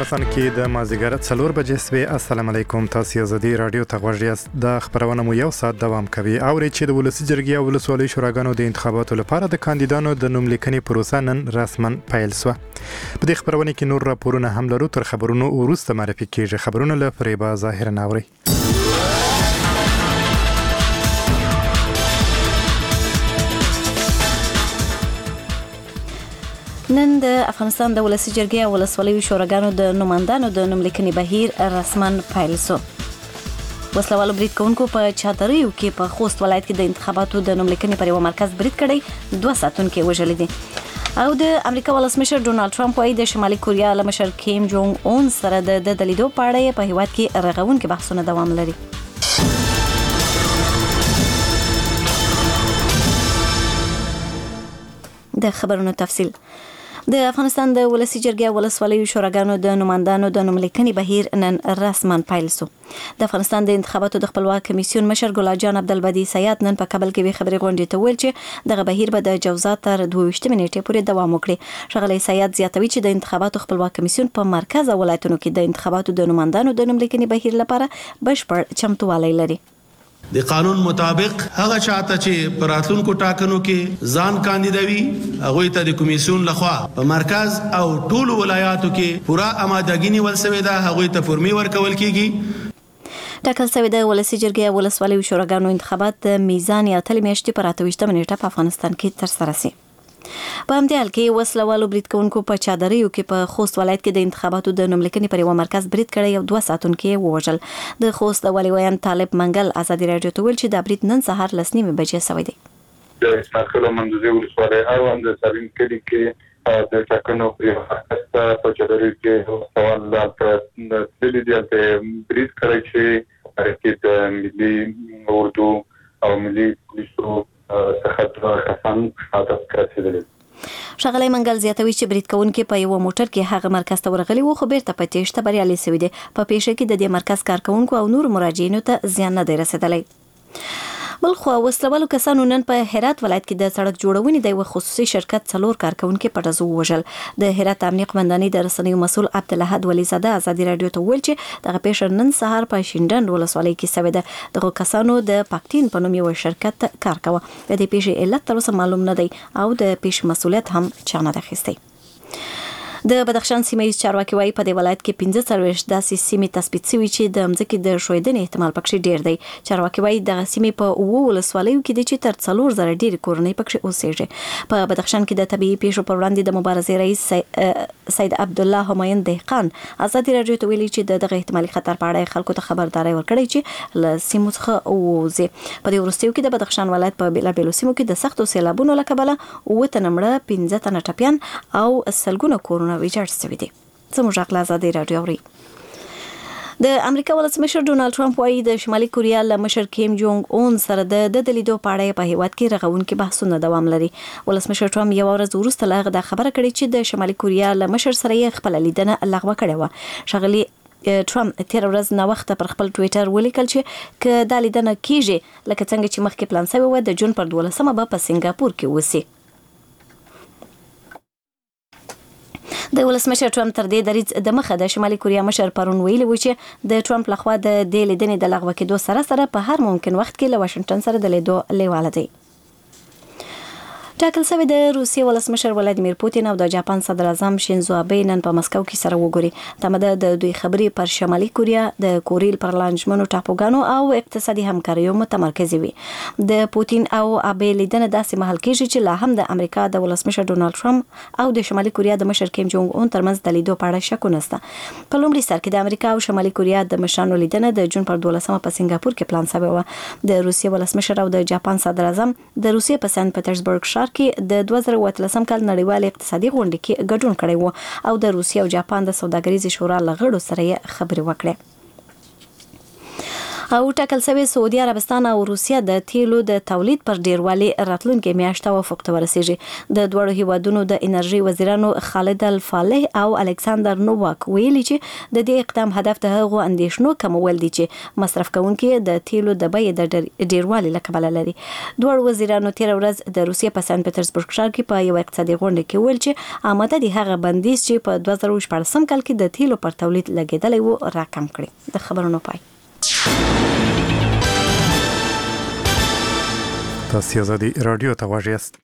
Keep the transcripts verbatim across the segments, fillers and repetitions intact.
افغانستان کې د مازیګر څلور بجې سوي. السلام علیکم. تاسو زدي رادیو ته غوږیاست. د خبرونه مو یو ساعت دوام کوي. او چې د ولسی جرګې او ولسوالۍ شوراګانو د انتخاباتو لپاره د کاندیدانو د نوم لیکنې پروسه نن رسما پیل شوه. په دې خبرونه کې نور راپورونه هم لرو. تر خبرونو وروسته معرفي کیږي خبرونه له فریبا ظاهر ناوري. نن د افغانستان د ولسی جرګې او ولسوالۍ شوراګانو د نوماندانو د نوم لیکنې بهیر رسما پیل شو. وسلوالو برید کوونکو په چادریو کې په خوست ولایت کې د انتخاباتو د نوم لیکنې پر یو مرکز برید کړی، دوه ساتونکي وژل دي. او د امریکا ولسمشر ډونالد ټرمپ وايي د شمالي کوریا له مشر کیم جونګ اون سره د د لیدو په اړه په هیواد کې رغونکي بحثونه دوام لري. د خبرونو تفصیل. د افغانستان د ولسی جرګې او ولسوالۍ شوراګانو د نوماندانو د نوم لیکنې بهیر نن رسما پیل شو. د افغانستان د انتخاباتو د خپلواک کمیسیون مشر ګل جان عبدالبدی سیاد نن په کابل کې خبري غونډې ته ویل چې دغه بهیر به د جوزات تر دوه ویشت نیټې پورې دوام وکړي. ښاغلی سیاد زیاتوي چې د انتخاباتو خپلواک کمیسیون په مرکز او ولایتونو کې د انتخاباتو د نوماندانو د نوم لیکنې بهیر لپاره بشپړ چمتووالی لري. د قانون مطابق هغه چاته چې پراتلونکو ټاکنو کې ځان کاندیدوي هغه ته د کمیسیون لخوا په مرکز او ټولو ولایاتو کې پوره آمادګي نیول شوې ده، هغه ته فرمي ورکول کیږي. ټاکل شوی د ولسی جرګې او ولسوالۍ شوراګانو انتخابات د میزان یا تل میاشتې پر اته ویشت نیټه په افغانستان کې ترسره شي. په همدې حال کې وسلوالو برید کوونکو په چادریو کې په خوست ولایت کې د انتخاباتو د نوم لیکنې پر یو مرکز برید کړی او دوه ساتونکي ووژل. د خوست والي ویان طالب منګل ازادي راډیو ته ویل چې دا برید نن سهار لس نیمې بجې شوی دی. د ټاکنو منځي ولسوالۍ او د سالین کلی کې د ټاکنو پر یو مرکز په چادریو کې سوال د دلی دی ته برید کړی چې حرکت ملي اردو او ملي پولیسو څخه کسان حادث کړی. ښاغلی منګل زیاتوي چې برید کوونکي په یو موټر کې هغه مرکز ته ورغلي وو خو بیرته په تیښته بریالي شوي دي. په پیښه کې د دې مرکز کارکونکو او نور مراجعینو ته زیان نه دی رسېدلی. بلخو وسلوالو کسانو نن په هرات ولایت کې د سړک جوړونې د یو خصوصي شرکت څلور کارکونکي په ډزو وژل. د هرات امنیه قومندانۍ د رسنیو مسؤل عبدالحد ولی زاده ازادي راډیو ته ویل چې دغه پیښه نن سهار په شینډنډ ولسوالۍ کې شوې ده. دغه کسانو د پاکتین په نوم یو شرکت کار کاوه. د دې پیښې علت تر اوسه معلوم نه دی او د پیښې مسؤلیت هم چا نه دی اخیستی. د بدخشان سیمه چارواکي وايي په دې ولایت کې پنځه څلوېښت داسې سیمې تثبیت شوي چې د مځکې د ښویدنې احتمال پکې ډیر دی. چارواکي وايي دغه سیمې په اووه ولسوالیو کې دي چې تر څلور زره ډېرې کورنۍ پکې اوسېږي. په بدخشان کې د طبیعي پیښو پر وړاندې د مبارزې رئیس سید عبدالله همایون دهقان ازادي راډیو ته ویلي چې دغه احتمالي خطر په اړه خلکو ته خبرداري ورکړې چې له سیمو څخه ووځي. په دې وروستیو کې د بدخشان ولایت په بیلابیلو سیمو کې د سختو سیلابونو له کبله اووه تنه مړه، پنځه تنه ټپیان او سلګونه کورونه ویجاړ شوي دي. زموږ غږ ازادي راډیو اوري. د امریکا ولسمشر ډونالد ټرمپ وايي د شمالي کوریا له مشر کیم جونګ اون سره د د لیدو په اړه په هیواد کې رغونکي بحثونه دوام لري. ولسمشر ټرمپ یو ورځ وروسته له هغه خبره کړې چې د شمالي کوریا له مشر سره یې خپل لیدنه لغوه کړې وه. ښاغلي ټرمپ تیر ورځ نو وخت پر خپل ټوئیټر ولیکل چې ک د لیدنه کیږي لکه څنګه چې مخکې پلان شوی و د جون پر دولسمه به په سنگاپور کې وسی. د ولسمشر ټرمپ تر دې دریځ د مخه د شمالي کوریا مشر پرون ویلي و چې د ټرمپ لخوا د دې لیدنې د لغوه کېدو سره سره په هر ممکن وخت کې له واشنگټن سره د لیدو لیواله دی. ټاکل شوی د روسیې ولسمشر ولادیمیر پوتین او د جاپان صدر اعظم شینزو آبه نن په مسکو کې سره وګوري. تمه د دوی خبرې پر شمالي کوریا د کوریل پر لانجمنو ټاپوګانو او اقتصادي همکاریو متمرکز وي. د پوتین او آبه لیدنه داسې مهال کېږي چې لا هم د امریکا د ولسمشر ډونالد ټرمپ او د شمالي کوریا د مشر کیم جونګ اون ترمنځ د لیدو په اړه شک نشته. په لومړي سر کې د امریکا او شمالي کوریا د مشرانو لیدنه د جون پر دولسمه په سنگاپور کې پلان شوی و. د روسیې ولسمشر او د جاپان صدر اعظم د روسیې په سنت پټرزبورګ ښار کې د دوه زره اووه اتلسم کال نړیوال اقتصادي غونډې کې ګډون کړی و او د روسیې او جاپان د سوداګریزې شورا له غړو سره یې خبرې وکړې. او ټاکل شوی سعودي عربستان او روسیه د تیلو د تولید پر ډیروالي راتلونکي میاشت توافق ته ورسیږي. د دوړو هیوادونو د انرژي وزیرانو خالد الفالح او الکساندر نوواک ویلي چې د دې اقدام هدف د هغو اندیشنو کمول دي چې مصرف کوونکي د تیلو د بیې د ډیروالي له کبله لري. دوړو وزیرانو تیر ورځ د روسیې په سن پټرزبورګ ښار کې په یو اقتصادي غونډه کې ویل چې آماده دي هغه بندیز چې په دوه زره شپږم کال کې د تیلو پر تولید لګیدلی و راکم کړي. د خبرونو پای. تاسو آزادي رادیو ته غواړئ یاست.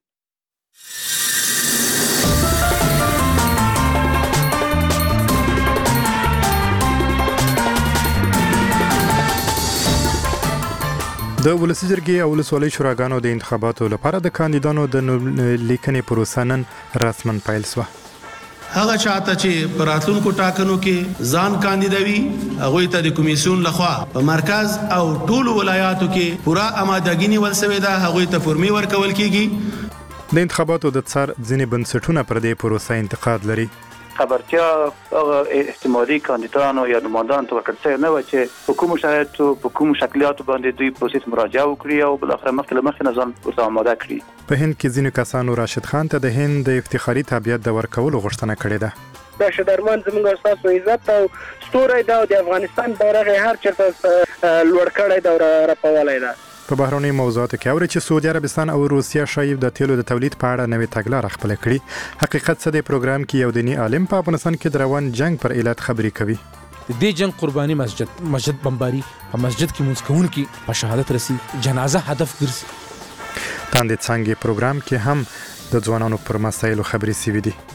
د ولسي جرګې او ولسوالۍ شوراګانو د انتخاباتو لپاره د کاندیدانو د لیکنې پروسه نن رسماً پیل شوه. هغه چاته چې پراتلونکو ټاکنو کې ځان کاندیدوي هغه ته د کمیسیون لخوا په مرکز او ټولو ولایاتو کې پورا آمادګي نیول شوې ده. هغه ته فرمي ورکول کیږي. د انتخاباتو د څار ځینې بنسټونه پر دې پروسه انتقاد لري. خبرتیا هغه احتمالي کاندیدانو یا نمایندانو ته ورکړل شوی نه و چې په کومو شرایطو په کومو شکلیاتو باندې دوی پروسې مراجعه وکړي او بل اخر مخکې له مخکې نه ځان ورته آماده کړي. په هند کې ځینو کسانو راشد خان ته د هند د افتخاري تابعیت د ورکولو غوښتنه کړې ده. راشد ارمان زموږ استاد عزت او ستوري دا د افغانستان بیرغ هر چرته لوړ کړی دا راپولای ده. په بهرنۍ موضوعاتو کې اوري چې سعودي عربستان او روسیه شایب د تیلو د تولید په اړه نوې تګلاره خپل کړي. حقیقت څه دی؟ پروګرام کې یو دینی عالم په افغانستان کې د روان جنگ پر علت خبرې کوي. د دې جنگ قرباني مسجد مسجد بمباري په مسجد کې مونږ کوونکي په شهادت رسي، جنازه هدف ګرځي. تاندې څنګه پروګرام کې هم د ځوانانو پر مسایلو خبرې سوي دي.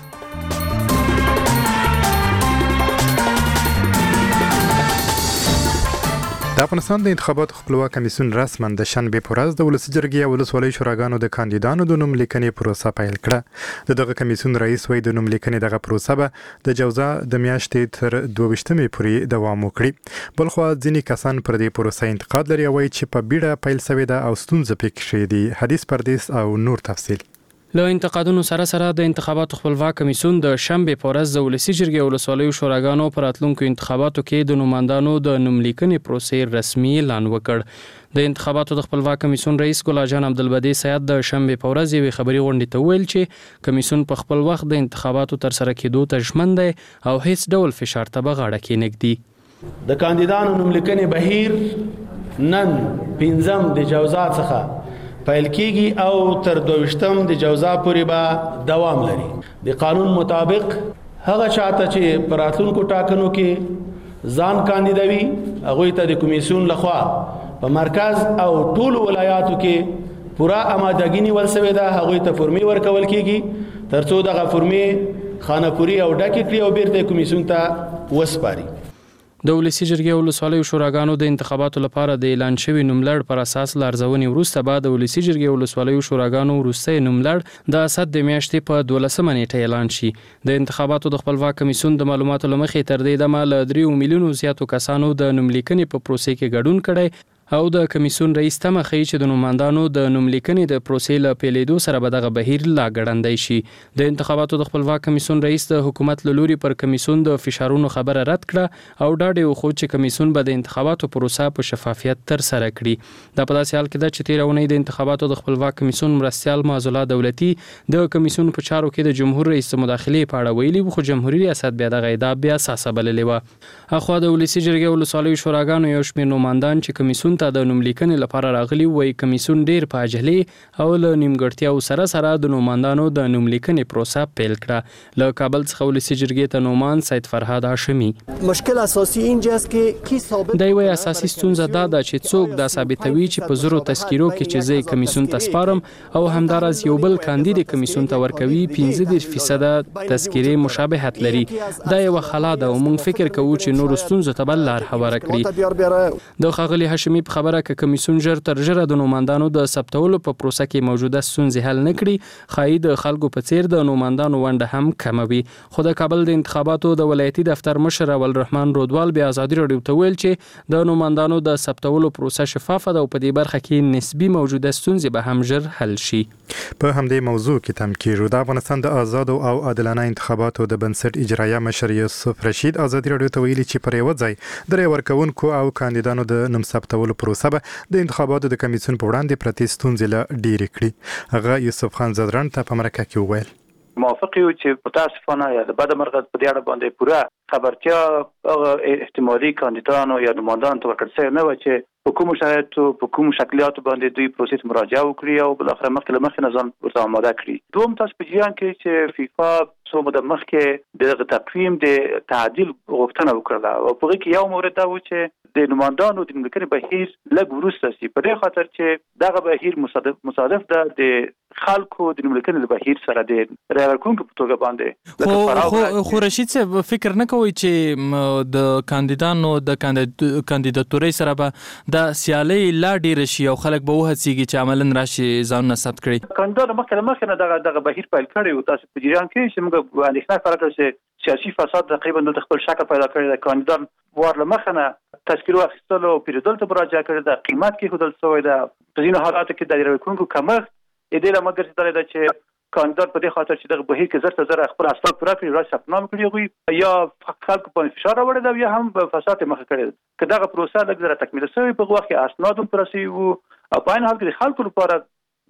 د افغانستان د انتخاباتو خپلواک کمیسیون رسماً د شنبې په ورځ د ولسي جرګې او ولسوالۍ شوراګانو د کاندیدانو د نوم لیکنې پروسه پیل کړه. د دغه کمیسیون رئیس وایي د نوم لیکنې دغه پروسه به د جوزا د میاشتې تر دوه ویشتمې پورې دوام وکړي. بلخوا ځینې کسان پر دې پروسه انتقاد لري او وایي چې په بیړه پیل شوې ده او ستونزې پکې دي. حدیث پردیس او نور تفصیل. له انتقادونو سره سره د انتخاباتو خپلواک کمیسیون د شنبې په ورځ د ولسي جرګې او ولسوالیو شوراګانو په راتلونکو انتخاباتو کې د نوماندانو د نوم لیکنې پروسې رسمي اعلان وکړ. د انتخاباتو د خپلواک کمیسیون رئیس ګلاجان عبدالبدی سید د شنبې په ورځ یوې خبري غونډې ته ویل چې کمیسیون په خپل وخت د انتخاباتو تر سره کېدو ته ژمن دی او هیڅ ډول فشار ته به غاړه کېنږدي. د کاندیدانو نوم لیکنې بهیر نن پنځم د جوزا څخه پیل کیږي او تر دوشتم د جوزا پورې به دوام لري. د قانون مطابق هغه چاته چې پراتلونکو ټاکنو کې ځان کاندیدوي هغه ته د کمیسیون لخوا په مرکز او ټولو ولایاتو کې پورا آمادګي نیول شوې ده. هغه ته فرمي ورکول کیږي ترڅو دغه فرمي خانه‌پوري او ډکې کړي او بیرته کمیسیون ته وسپاري. د ولسي جرګې او ولسوالیو شوراګانو د انتخاباتو لپاره د اعلان شوي نوملړ پر اساس لارزونې وروسته به د ولسي جرګې او ولسوالیو شوراګانو وروستی نوملړ د اسد د میاشتې په دولسمه نیټه اعلان شي. د انتخاباتو د خپلواک کمیسیون د معلوماتو له مخې تر دې دمه له دریو میلیونو زیاتو کسانو د نوم لیکنې په پروسې کې ګډون کړی او د کمیسیون رئیس تمه ښیي چې د نوماندانو د نوم لیکنې د پروسې له پیلېدو سره به دغه بهیر لا ګړندی شي. د انتخاباتو د خپلواک کمیسیون رئیس د حکومت له لوري پر کمیسیون د فشارونو خبره رد کړه او ډاډ یې وښود چې کمیسیون به د انتخاباتو پروسه په شفافیت ترسره کړي. دا په داسې حال کې ده چې تېره اونۍ د انتخاباتو د خپلواک کمیسیون مرستیال معزالله دولتي د کمیسیون په چارو کې د جمهور رئیس مداخلې په اړه ویلي و، خو جمهوریت ریاست بیا دغه ادعا بې اساسه بللې وه. اخوا د ولسي جرګې او ولسوالیو شوراګانو یو شمېر نوماندان چې کمیسیون ته د نوم لیکنې لپاره راغلي وایي کمیسیون ډیر په عجلې او له نیمګړتیاو سره سره د نوماندانو د نوم لیکنې پروسه پیل کړه. له کابل څخه ولسي جرګې ته نومان سید فرهاد هاشمي مشکل اساسي اینجاست که کی ثابت دی وایي اساسي ستونزه دا ده چې څوک دا ثابتوي چې په زرو تذکیرو کې چې زه کمیسیون ته سپارم او همداراز یو بل کاندید کمیسیون ته ورکوي پنځه دېرش فیصده تذکیرې مشابهت لري. دا یو خلا ده او موږ فکر کوو چې نور ستونزو ته بل لار هواره کړي. د ښاغلي هاشمي په خبره کې کمیسیون ژر تر ژره د نوماندانو د ثبتولو په پروسه کې موجوده ستونزې حل نه کړي ښایي د خلکو په څیر د نوماندانو ونډه هم کموي. خو د کابل د انتخاباتو د ولایتي دفتر مشر اولرحمن رودوال بیا ازادي راډیو ته ویل چې د نوماندانو د ثبتولو پروسه شفافه ده او په دې برخه کې نسبي موجوده ستونزې به هم ژر حل شي. په همدې موضوع کې تم کیږي د افغانستان د آزاد او عادلانه انتخاباتو د بنسټ اجرایه مشر یوسف رشید ازادي راډیو ته ویلي چې پر یو ځای د رای ورکونکو او کاندیدانو د نوم ثبتولو پروسه به د انتخاباتو د کمیسیون په وړاندې پرتې ستونزې له ډېرې کړي. هغه یوسف خان زدران ته په مرکه کې وویل موافق یو چې متاسفانه یا د بد مرغ په دې اړه باندې پوره خبرتیا احتمالي کاندیدانو یا نمایندانو ته ورکړل شوې نه و چې په کوم شرایطو په کوم شکلیاتو باندې دوی پروسې مراجعه وکړي او بل اخر مخکې مخکې نه ځان ورته آماده کړي. دوم تاسو په جریان کې چې فیفا څو مده مخکې د تقویم د تعدیل غوښتنه وکړه او په کې یو مورد دا و چې د نمایندانو د ممکنه بهیر لږ وروسته سي په دې خاطر چې دغه بهیر مصادف مصادف ده د خلکو د ممکنه بهیر سره د رای ورکونکو په توګه باندې خو خو رشید صاحب فکر نه کوي چې د کاندیدانو د کاندیداتوري سره به د سیالي لا ډیر شي او خلک به وهڅيږي چې عملاً راشي ځان نسبت کړي. کاندیدانو مخکې مخکې دغه دغه بهیر پیل کړی او تاسو په جریان کې چې موږ اندېښنه کړو چې سیاسي فساد تقریبا د خپل شکل پیدا کړی د کاندیدان ور لمخنه تذکیرو اخیستلو او پیریدل ته مراجعه کړې ده قیمت کې هدل شوی ده په ځینو حالاتو کې د ریکونکو کمښت دې له مګر ستاره ده چې کاندیدان په دې خاطر چې دغه بهیر کې زړه زړه خپل اسناد پوره کړی راځي سپنام کړی غوي یا خلک په فشار راوړل دا یا هم فساد مخ کړی که دغه پروسه لږ زړه تکمیل شوی په وخت کې اسناد هم پرسي وو او په ان حال کې خلکو لپاره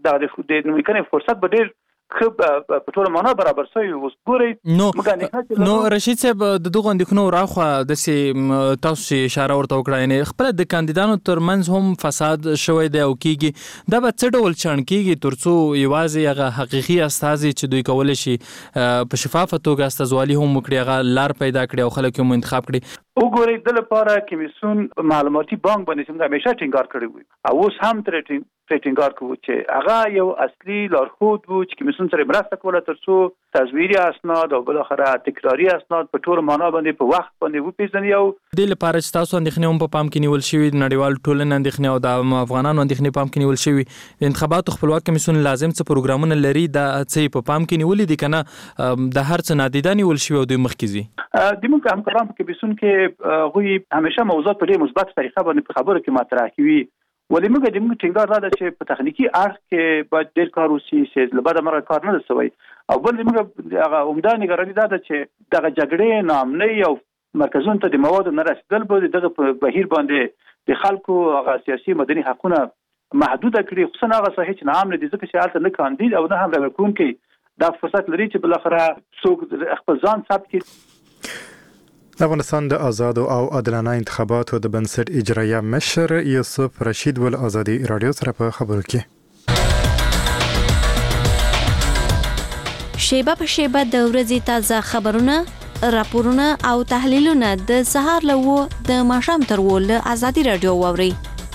د د ممکنه فرصت به ډیر خب په ټول معنا برابر شوی اوس ګوري نو نو رشید صاحب د دغه اندېښنو راخوا د سي تاسو اشاره ورته وکړه یعنی خپل د کاندیدانو ترمنځ هم فساد شوی دی او کیږي دا به څه ډول چڼ کیږي ترڅو یوازې هغه حقيقي استازي چې دوی کول شي په شفافه توګه استازوالي هم وکړي هغه لار پیدا کړي او خلک هم انتخاب کړي. وګورئ د لپاره کمیسیون معلوماتي بانک باندې څنګه همیشه ټینګار کړی وي او اوس هم تر ټینګار کوي چې هغه یو اصلي لارښود وو چې کمیسیون سره مرسته کوله ترڅو تصویري اسناد او بل اخره تکراری اسناد په ټول معنا باندې په وخت باندې وپیژني او د لپاره چې تاسو اندېښنې هم په پام کې نیول شوی نړیوال ټولنې اندېښنې او د افغانانو اندېښنې پام کې نیول شوی د انتخاباتو خپلواک کمیسیون لازم څه پروګرامونه لري دا څه په پام کې نیولې دي کنه د هر څه نادیده نیول شوی او د مخکزي د موږ هم کاران په کمیسیون کې غوي همیشه موضوعات په ډېر مثبت طریقه باندې په خبرو کې مطرح کوي ولې موږ د موږ ټینګار را ده چې په تخنیکی اړخ کې باید ډېر کار وشي چې لباده مرګ کار نه شوی او بل موږ هغه عمده نگرانی ده چې دغه جګړې نامنۍ او مرکزونو ته د موادو نه رسیدل به دغه بهیر باندې د خلکو هغه سیاسي مدني حقونه محدود کړي خصوصا هغه صحیح چې نام نه دي ځکه چې حالت نه کاندید او نه هم راکون کې دا فرصت لري چې بل اخره څوک خپل ځان ثبت کړي. د افغانستان د آزاد او عادلانه انتخاباتو د بنسټ اجرایه مشر یوسف رشید ول ازادي رادیو سره په خبرو کې شیبه په شیبه د ورځې تازه خبرونه راپورونه او تحلیلونه د سهار لوو د ماښام تر ول ازادي رادیو ووري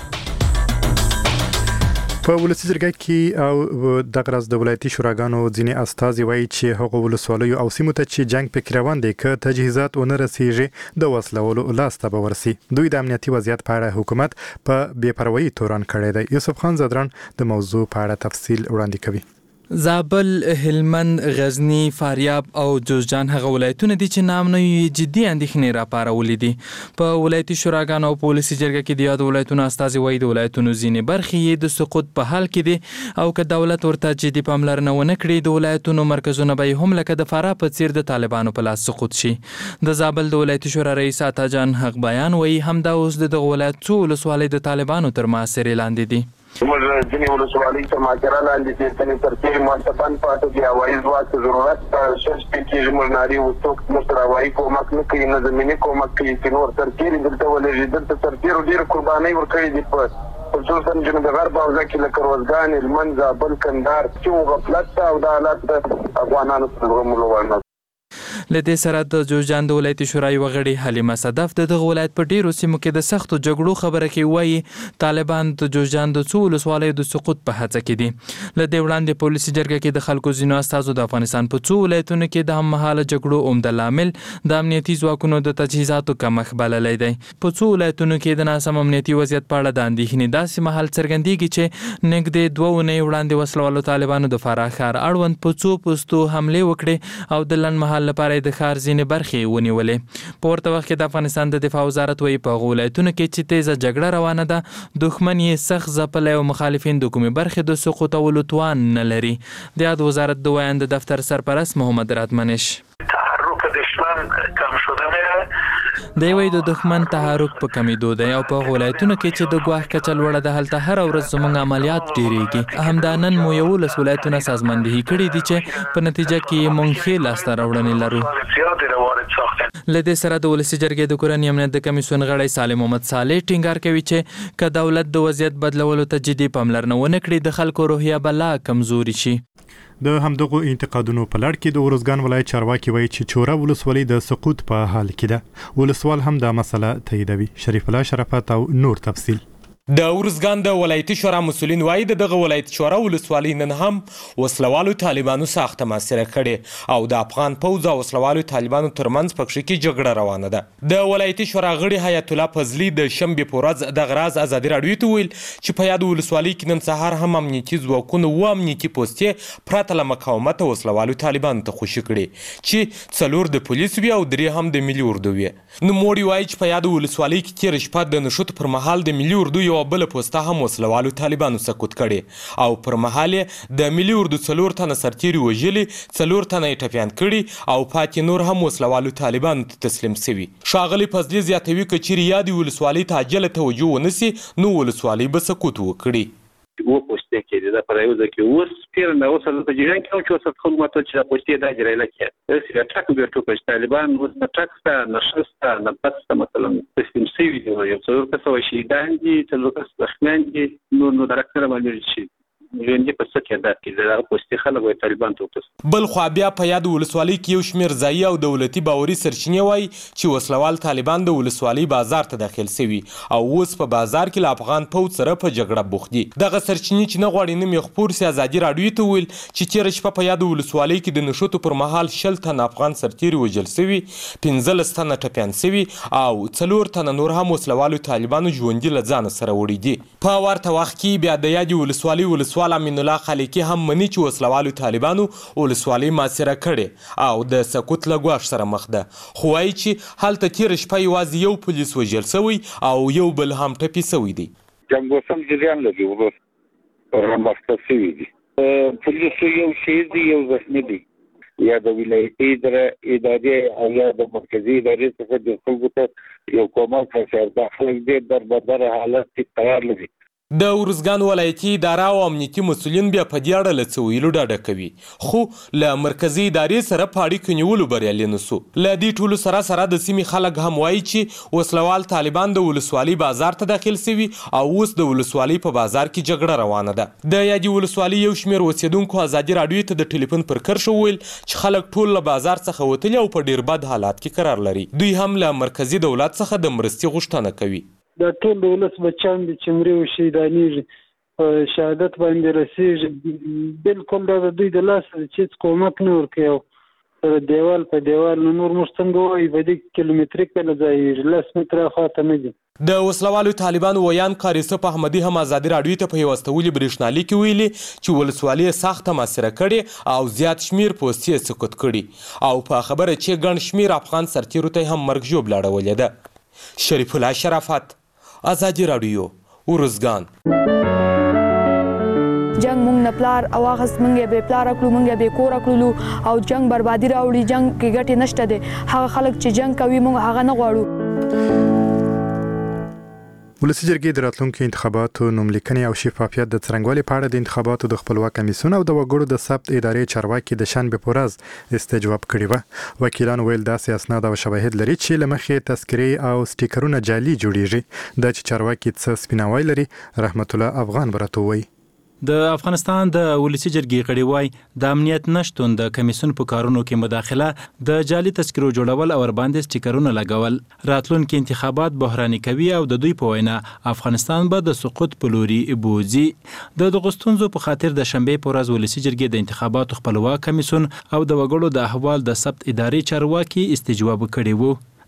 په ولسی جرګه کې او د غرض د ولایتي شوراګانو ځینې استازي وایي چې هغه ولسوالیو او سیمو ته چې جنگ پکې روان دي ک تجهیزات ونه رسیږي د وسلولو لاسته به ورسي دوی د امنیتي وضعیت په اړه حکومت په بې پروايي تورن کړی دی. یوسف خان زدران د موضوع په اړه تفصیل وړاندې کوي. زابل، هلمند، غزنی، فاریاب او جوزجان هغه ولایتونه دي چې نام نه جدي اندېښنې راپارولې دي. په ولایتي شوراګانو او پولیسي جرګه کې د یاد ولایتونو استازي وایي د ولایتونو ځینې برخې یې د سقوط په حال کې دي او که دولت ورته جدي پاملرنه ونه کړي د ولایتونو مرکزونه به هم لکه د فراه په څیر د طالبانو په لاس سقوط شي. د زابل د ولایتي شورا رئیس عطاجان حق بیان وایي همدا اوس د دغه ولایت څو ولسوالۍ د طالبانو تر محاصرې لاندې دي. زموږ ځینې ولسوالۍ تر محاصره لاندې دي چې تر څو منصفان پاتې دي هوایي ځواک ضرورت شش کې زموږ ناري او څوک مستر هوایي کومک نه کوي نه زمینی کومک کوي چې نور تر څو دلته ولې دلته تر څو ډېر قربانۍ ورکړي دي په خصوصا جنوب غرب او ځکه لکه روزګان، هلمند، زابل، کندهار چې غفلت او د حالات د افغانانو په زغملو لدې سره د جوزجان د ولایتي شورا یو غړي حلیمه صدف د دغه ولایت په ډیرو سیمو کې د سختو جګړو خبره کوي وایي طالبان د جوزجان د څو ولسوالیو د سقوط په هڅه کې دي. له دې وړاندې پولیسي جرګه کې د خلکو ځینو استازو د افغانستان په څو ولایتونو کې د هممهاله جګړو عمده لامل د امنیتي ځواکونو د تجهیزاتو کمښت بللی دی. په څو ولایتونو کې د ناسم امنیتي وضعیت په اړه د اندېښنې داسې مهال څرګندېږي چې نږدې دوه اونۍ وړاندې وسلوالو طالبانو د فراه ښار اړوند په څو پوستو حملې وکړې او د لنډ مهال لپاره لپاره د ښار ځینې برخې ونیولې. په ورته وخت کې د افغانستان د دفاع وزارت وایي په هغو ولایتونو کې چې تیزه جګړه روانه ده دښمن یې سخت ځپلی او مخالفین د کومې برخې د سقوطولو توان نه لري. د یاد وزارت د ویاند دفتر سرپرست محمد راتمنش تحرک دشمن کم شده میره. دی وایي د دښمن تحرک په کمیدو دی او په هغو ولایتونو کې چې د ګواښ کچه لوړه ده هلته هره ورځ زموږ عملیات ډېرېږي. همدا نن مو یولس ولایتونه سازماندهي کړي دي چې په نتیجه کې موږ ښې لاسته راوړنې لرو. له دې سره د ولسي جرګې د کورني امنیت د کمیسیون غړی سالم محمد صالح ټینګار کوي چې که دولت د وضعیت بدلولو ته جدي پاملرنه ونه کړي د خلکو روحیه به لا کمزوري شي. د همدغو انتقادونو په لړ کې د ارزګان ولایت چارواکي وایي چې چوره ولسوالۍ د سقوط په حال کې ده. ولسوال هم دا مسله تاییدوي. شریف الله شرافت او نور تفصیل. د ارزګان د ولایتي شورا مسؤلین وایي د دغه ولایت شورا ولسوالۍ نن هم وسلوالو طالبانو ساخته محاصره کړې او د افغان پوځ او وسلوالو طالبانو ترمنځ په کښې کې جګړه روانه ده. د ولایتي شورا غړي حیات الله فضلي د شنبې په ورځ دغه راز ازادي راډیو ته ویل چې په یاد ولسوالۍ کې نن سهار هم امنیتي ځواکونو اووه امنیتي پوستې پرته له مقاومته وسلوالو طالبانو ته خوشي کړې چې څلور د پولیسو وي او درې هم د ملي اردو وي. نوموړي وایي چې په یاد ولسوالۍ کې تېره شپه د نښتو پر مهال د ملي اردو یوه بله پوسته هم وسلوالو طالبانو سقوط کړې او پر مهال یې د ملي اردو څلور تنه سرتیري وژلي، څلور تنه یې ټپیان کړي او پاتې نور هم وسلوالو طالبانو ته تسلیم سوي. ښاغلي فضلي زیاتوي که چیرې یادې ولسوالۍ ته عاجله توجه ونه سي نو ولسوالۍ به سقوط وکړي. و پوسته کې د پرایوزه کې اوس پیر نه وصل په جریان کې او چې څه خدمت چې پوسته د اجرایله کې اس ټاک به ټوک طالبان اوس نه ټاکسته نشسته نه پسته مثلا تسلیم سوي دي یو څلور کسه شهیدان دي څلور کسه زخمیان دي نو نو درکره باندې شي ژوندې په څه کې ده چې دغه پوستې خلک وایي طالبان ته وکړي. بل خوا بیا په یاد ولسوالۍ کې یو شمېر ځایي او دولتي باوري سرچینې وایي چې وسلوال طالبان د ولسوالۍ بازار ته داخل سوي او اوس په بازار کې له افغان پوځ سره په جګړه بوخت دي. دغه سرچینې چې نه غواړي نوم یې خپور سي ازادي راډیو ته ویل چې تېره شپه په یاد ولسوالۍ کې د نښتو پر مهال شل تنه افغان سرتیري وژل سوي، پنځلس تنه ټپیان سوي او څلور تنه نور هم وسلوالو طالبانو ژوندي له ځانه سره وړي دي. په ورته وخت کې بیا د یادې ولسوالۍ ولسوال امین الله خالقي هم مني چې وسلوالو طالبانو ولسوالۍ محاصره کړې او د سقوط له ګواښ سره مخ ده، خو وایي چې هلته تېره شپه یوازې یو پولیس وژل سوی او یو بل هم ټپي سوی دی. جنګ اوس هم جریان لري، وروسته رامخته سوي دي. پولیسو یو شهید دی یو زخمي دی. یا د ولایتي ادارې او یا د مرکزي ادارې څخه د خلکو ته یو کومک وشي دا خلک ډېر دربدره حالت کې تیار لري. د ارزګان ولایتي اداره او امنیتي مسؤلین بیا په دې اړه له څه ویلو ډاډه کوي، خو له مرکزي ادارې سره په اړیکو نیولو بریالي نه سو. له دې ټولو سره سره د سیمې خلک هم وایي چې وسلوال طالبان د ولسوالۍ بازار ته داخل سوي او اوس د ولسوالۍ په بازار کې جګړه روانه ده. د یادې ولسوالۍ یو شمېر اوسېدونکو ازادي راډیو ته د ټلیفون پر کرښه وویل چې خلک ټول له بازار څخه وتلي او په ډېر بد حالات کې قرار لري. دوی هم له مرکزي دولت څخه د مرستې غوښتنه کوي. دا ټول د ولس بچیان دي چې مري او شهیدانېږي په شهادت باندې رسېږي. بالکل دا د دوی د لاسه چې هېڅ کومک نه ورکوي او دیوال په دیوال نور موږ څنګه وایي په دې کیلومتري کله ځایېږي لس متره خواته نه دي. د وسلوالو طالبانو ویان قاري صف احمدي هم ازادي راډیو ته په یو استولي برېښنالیک کې ویلي چې ولسوالۍ یې سخته محاصره کړې او زیات شمېر پوستې یې سقوط کړي او په خبره چې ګڼ شمېر افغان سرتیرو ته یې هم مرګ ژوبله اړولې ده. شریف الله شرافت، ازادي راډیو، ارزګان. جنگ مونږ نه پلار او هغه مونږ به پلار کړو مونږ به کور کړلو او جنگ بربادي راوړي. جنگ کې ګټه نشته ده. هغه خلک چې جنگ کوي مونږ هغه نه غواړو. ولسي جرګې د راتلونکو انتخاباتو نوملیکنې او شفافیت د څرنګوالي په اړه د انتخاباتو د خپلواک کمیسیون او د وګړو د ثبت ادارې چارواکي د شنبې په ورځ استجواب کړی و. وکیلان ویل داسې اسناد او شواهد لري چې له مخې تذکرې او سټیکرونه جعلي جوړیږي. دا چې چارواکي څه سپیناوی لري رحمت الله افغان برته وایي. د افغانستان د ولسي جرګې غړي وایي د امنیت نشتون د کمیسیون په کارونو کې مداخله د جعلي تذکرو جوړول او ورباندې سټیکرونه لګول راتلونکي انتخابات بحراني کوي او د دوی په وینا افغانستان به د سقوط په لوري بوځي. د دغو ستونزو په خاطر د شنبې په ورځ ولسي جرګې د انتخاباتو خپلواک کمیسیون او د وګړو د احوال د ثبت ادارې چارواکي استجواب کړی وو.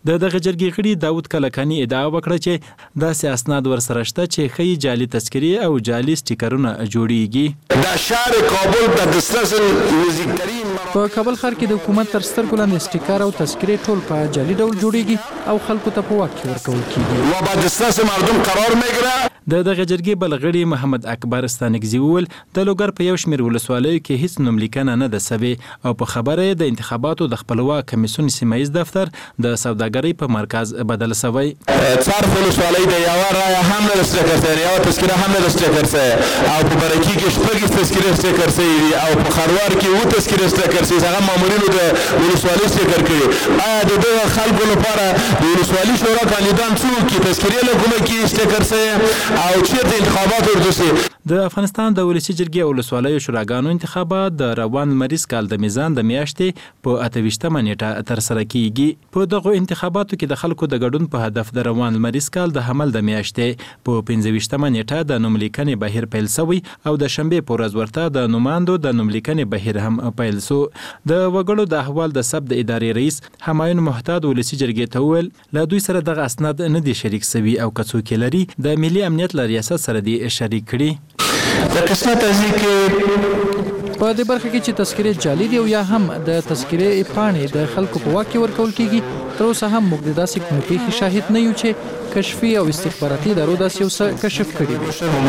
د دغه جرګې غړي داود کلکاني ادعا وکړه چې داسې اسناد ورسره شته چې ښیي جعلي تذکرې او جعلي سټیکرونه جوړیږي. د شهر کابل د دسترس نزدیکترین په کابل ښار کې د حکومت تر سترګو لاندې سټیکر او تذکرې ټول په جعلي ډول جوړیږي او خلکو ته په واک کې ورکول کیږي. و با دسترس مردم قرار میگیره. د دغه جرګې بل غړي محمد اکبر ستانکزي وویل د لوګر په یو شمېر ولسوالیو کې هیڅ نوملیکنه نه ده سوې او په خبره د انتخاباتو د خپلواک کمیسیون سیمه ییز دفتر د سوداګرۍ په مرکز بدل سوی. څرخ ولسوالۍ د یوه رایه هم نه سټیکر سوی، یوه تذکره هم نه سټیکر سوی او په برکي کې شپږ تذکرې سټیکر سوي دي او په خروار کې اووه تذکرې سټیکر سوي، هغه مامورینو د ولسوالۍ سټیکر کړي. آیا د دغه خلکو لپاره د ولسوالي شورا کاندیدان څوک دي؟ تذکرې له کومه کې سټیکر سوی او چیرته انتخابات ورسي؟ د افغانستان د ولسي جرګې او ولسوالیو شوراګانو انتخابات د روان لمریز کال د میزان د میاشتې په اته ویشتمه نیټه ترسره کیږي. په دغو انتخاباتو کې د خلکو د ګډون په هدف د روان لمریز کال د حمل د میاشتې په پنځه ویشتمه نیټه د نوملیکنې بهیر پیل سوی او د شنبې په ورځ ورته د نوماندو د نوملیکنې بهیر هم پیل سو. د وګړو د احوال د ثبت د ادارې رئیس همایون محتاط ولسي جرګې ته وویل له دوی سره دغه اسناد نه دي شریک سوي او که څوک لري د ملي امنیت له ریاست سره دي شریک کړي. د قسمت ازي کې په دې برخه کې چې تذکرې جعلي دي او یا هم د تذکرې پاڼې د خلکو په واک کې ورکول کیږي، تر اوسه هم موږ د داسې کومې پیښې شاهد نه یو چې کشفي او استخباراتي ادارو داسې یو څه کشف کړي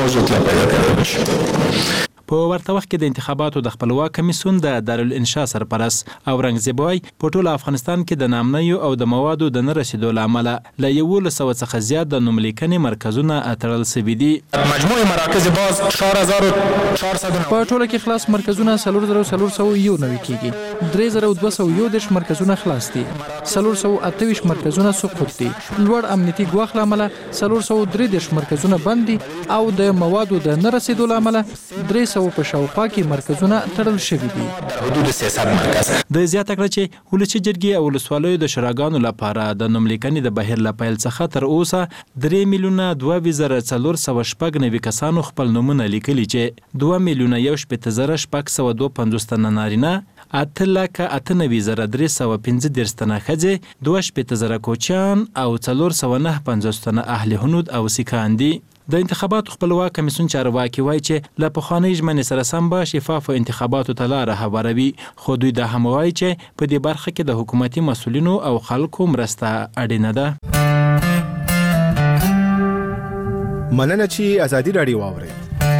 وي. په ورته وخت کې د انتخاباتو د خپلواک کمیسیون د دارالانشا سرپرست اورنګزیب وایي په ټول افغانستان کې د نامنیو او د موادو د نه رسیدو له امله له یولس سوه څخه زیات د نوملیکنې مرکزونه تړل سوي دي. مجموع مراکز باز چهار هزار و چهارصد په ټوله کې خلاص مرکزونه څلور زره څلور سوه یو نوي کیږي، درې زره دوه سوه یو دېرش مرکزونه خلاص دي، څلور سوه اته ویشت مرکزونه سقوط دي، لوړ امنیتي ګواښ له امله څلور سوه درې دېرش مرکزونه بند دي او د موادو د نه رسیدو له امله درې سوه په شاوخوا کې مرکزونه تړل شوي دي. حدود سیاست مرکز د زیاته کړه چې ولسي جرګې او ولسوالیو د شوراګانو لپاره د نوملیکنې د بهیر له پیل څخه تر اوسه درې میلیونه دوه ویشت زره څلور سوه شپږ نوي کسانو خپل نومونه لیکلي چې دوه میلیونه یو شپېته زره شپږ سوه دوه پنځوس تنه نارینه، اته لکه اته نوي زره درې سوه پنځه دېرش تنه ښځې، دوه شپېته زره کوچیان او څلور سوه نهه پنځوس تنه اهل هنود او سیکهان دي. د انتخاباتو خپلواک کمیسیون چارواکي وایي چې له پخوانۍ ژمنې سره سم به شفافو انتخاباتو ته لاره هواروي، خو دوی دا هم وایي چې په دې برخه کې د حکومتي مسؤلینو او خلکو مرسته اړینه ده. مننه چې ازادي راډیو واورئ.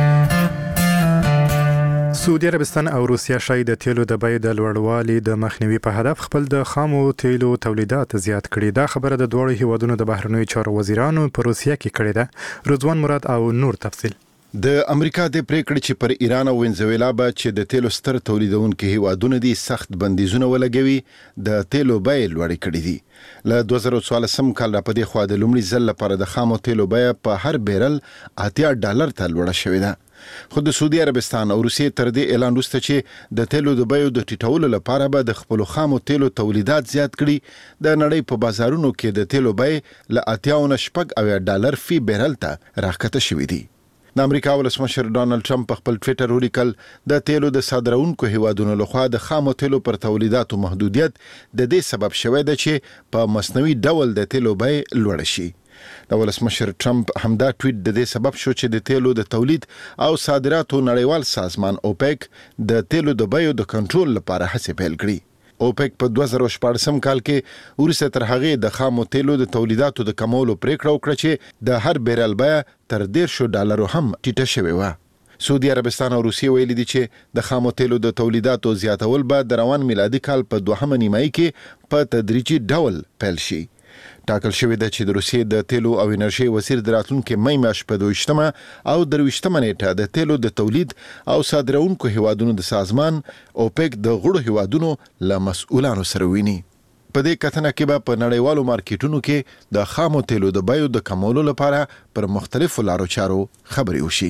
سعودي عربستان او روسیا شای د تیلو د بیې د لوړوالي د مخنیوي په هدف خپل د خامو تیلو تولیدات زیات کړي. دا خبره د دوه هیوادونو د بهرنیو چارو وزیرانو په روسیا کې کړې ده. رضوان مراد او نور تفصیل. د امریکا د پریکړې چې پر ایران او وینزویلا به چې د تیلو ستر تولیدونکو هیوادونه دي سخت بندیزونه ولګوي، د تیلو بیې لوړې کړې دي. له دوه زره څوارلسم کال را پدې خوا د لومړي ځل لپاره د خامو تیلو بیه په هر بیرل اتیا ډالر ته لوړه شوې ده. خو د سعودي عربستان او روسیې تر دې اعلان وروسته چې د تیلو د بیو د ټیټولو لپاره به د خپلو خامو تیلو تولیدات زیات کړي، د نړۍ په بازارونو کې د تیلو بیې له اتیا نه شپږ اویا ډالر فی بیرل ته راښکته شوي دي. د امریکا ولسمشر ډانلډ ټرمپ په خپل ټویټر ولیکل د تیلو د صادرونکو هیوادونو لخوا د خامو تیلو پر تولیداتو محدودیت د دې سبب شوی دی چې په مصنوعي ډول د تیلو بیې لوړه شي. د ولسمشر ټرمپ همدا ټویټ د دې سبب شو چې د تیلو د تولید او صادراتو نړیوال سازمان اوپیک د تیلو د بیو د کنټرول لپاره هڅې پیل کړي. اوپیک په دوه زره شپاړسم کال کې وروسته تر هغې د خامو تیلو د تولیداتو د کمولو پریکړه وکړه چې د هر بیرل بیه تر دېرشو ډالرو هم ټیټه شوې وه. سعودي عربستان او روسیې ویلي دي چې د خامو تیلو د تولیداتو زیاتول به د روان میلادي کال په دوهمه نیمایي کې په تدریجي ډول پیل شي. ټاکل شوې ده چې د روسیې د تیلو او انرژي وزیر د راتلونکي مۍ میاشت په دویشتمه او درویشتمه نیټه د تیلو د تولید او صادرونکو هیوادونو د سازمان اوپیک د غړو هیوادونو له مسؤلانو سره ویني. په دې کتنه کې به په نړیوالو مارکیټونو کې د خامو تیلو د بیو د کمولو لپاره پر مختلفو لارو چارو خبرې وشي.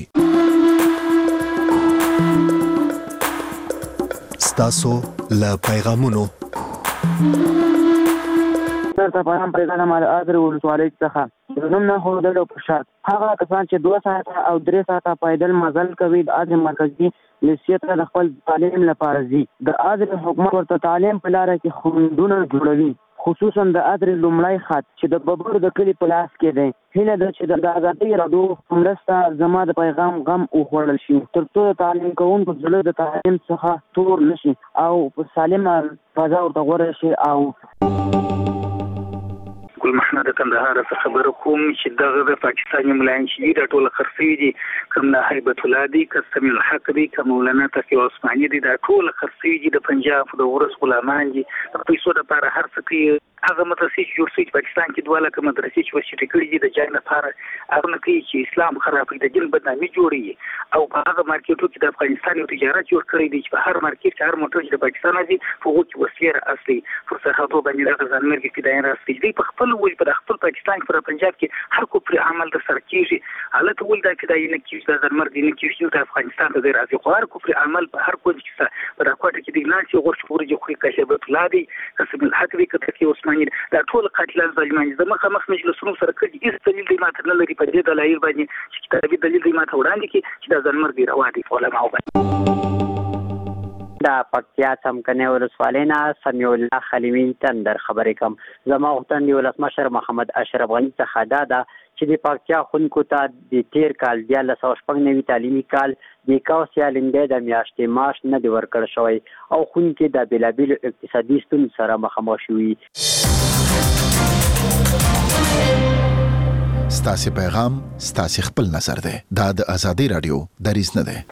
ستاسو له پیغامونو ته پیغام پیغام مال اذر ولسوالۍ څخه زنوم نه هودل په شرط هغه کسان چې دوه ساعته او درې ساعته پیدل مزل کوي د اذر مرکزي لسیت د خپل تعلیم لپاره زی د اذر حکومت ورته تعلیم په لار کې خوندونه جوړوي، خصوصا د ادرې لومړی خط چې د ببر د کلي په لاس کې دی. هیله ده چې د ازادۍ راډیو مرسته زما د پیغام غم وخوړل شي تر څو د تعلیم کوونکو زړه د تعلیم څخه تور نشي او په سالمه فضا ورته غوره شي. او ګل محمد کندهار څخه خبره کوم چې دغه د پاکستاني ملاین چې د ټول خرڅوي دي کوم نه هیبت الله دي کسمی الحق دي کوم مولانا تقی عثماني دي د ټول خرڅوي دي د پنجاب د ورس غلامان دي د پیسو لپاره هر څه کوي. هغه مدرسې چې جوړ شوي پاکستان کې دوه لکه مدرسې چې وشي کړي دي د جای لپاره هغه نه کوي چې اسلام خرابوي د دین بدنامي جوړي او په هغه مارکیټو کې د افغانستان یو تجارت جوړ کړی دی چې په هر مارکیټ کې هر موټر چې د پاکستان راځي په هغو کې وسلې اصلي پر سرحدو باندې دغه ځانمرګي فدایان راستي دی په خپل وجه په خپل پاکستان کې پر پنجاب کې هر کوپر عمل د سر کېږي حالت ول دا فدایي نه کېږي د ځانمرګي نه کېږي د افغانستان ته راځي خو هر کوپر عمل په هر کوم کې په راکوټ کې دی نه چې غوښ پورې جو خو کشبت لادي قسم الحق وی کته کې عثماني دا ټول قاتلان ظالمان د مخامخ مجلسونو سره کړي هیڅ دلیل دی ماته نه لري په دې دلایل باندې چې کتابي دلیل دی ماته وړاندې کی چې د ځنمرګي روا دي علماء باندې دا پکتیا څمکنه ولسوالینا سمیع الله خلیمی تندر خبرې کوم زما وطن دی ولسمشر محمد اشرف غنی څخه دا دا چې د پکتیا خونکو ته د تیر کال د لسو شپږ نوي تعلیمي کال د کاوس یا لنډه د میاشتې معاش نه دی ورکړ شوی او خونکو د بلابل اقتصادي ستونزو سره مخامخ شوي. ستاسو پیغام ستاسو خپل نظر ده. دا د ازادي رادیو دریځ نه ده.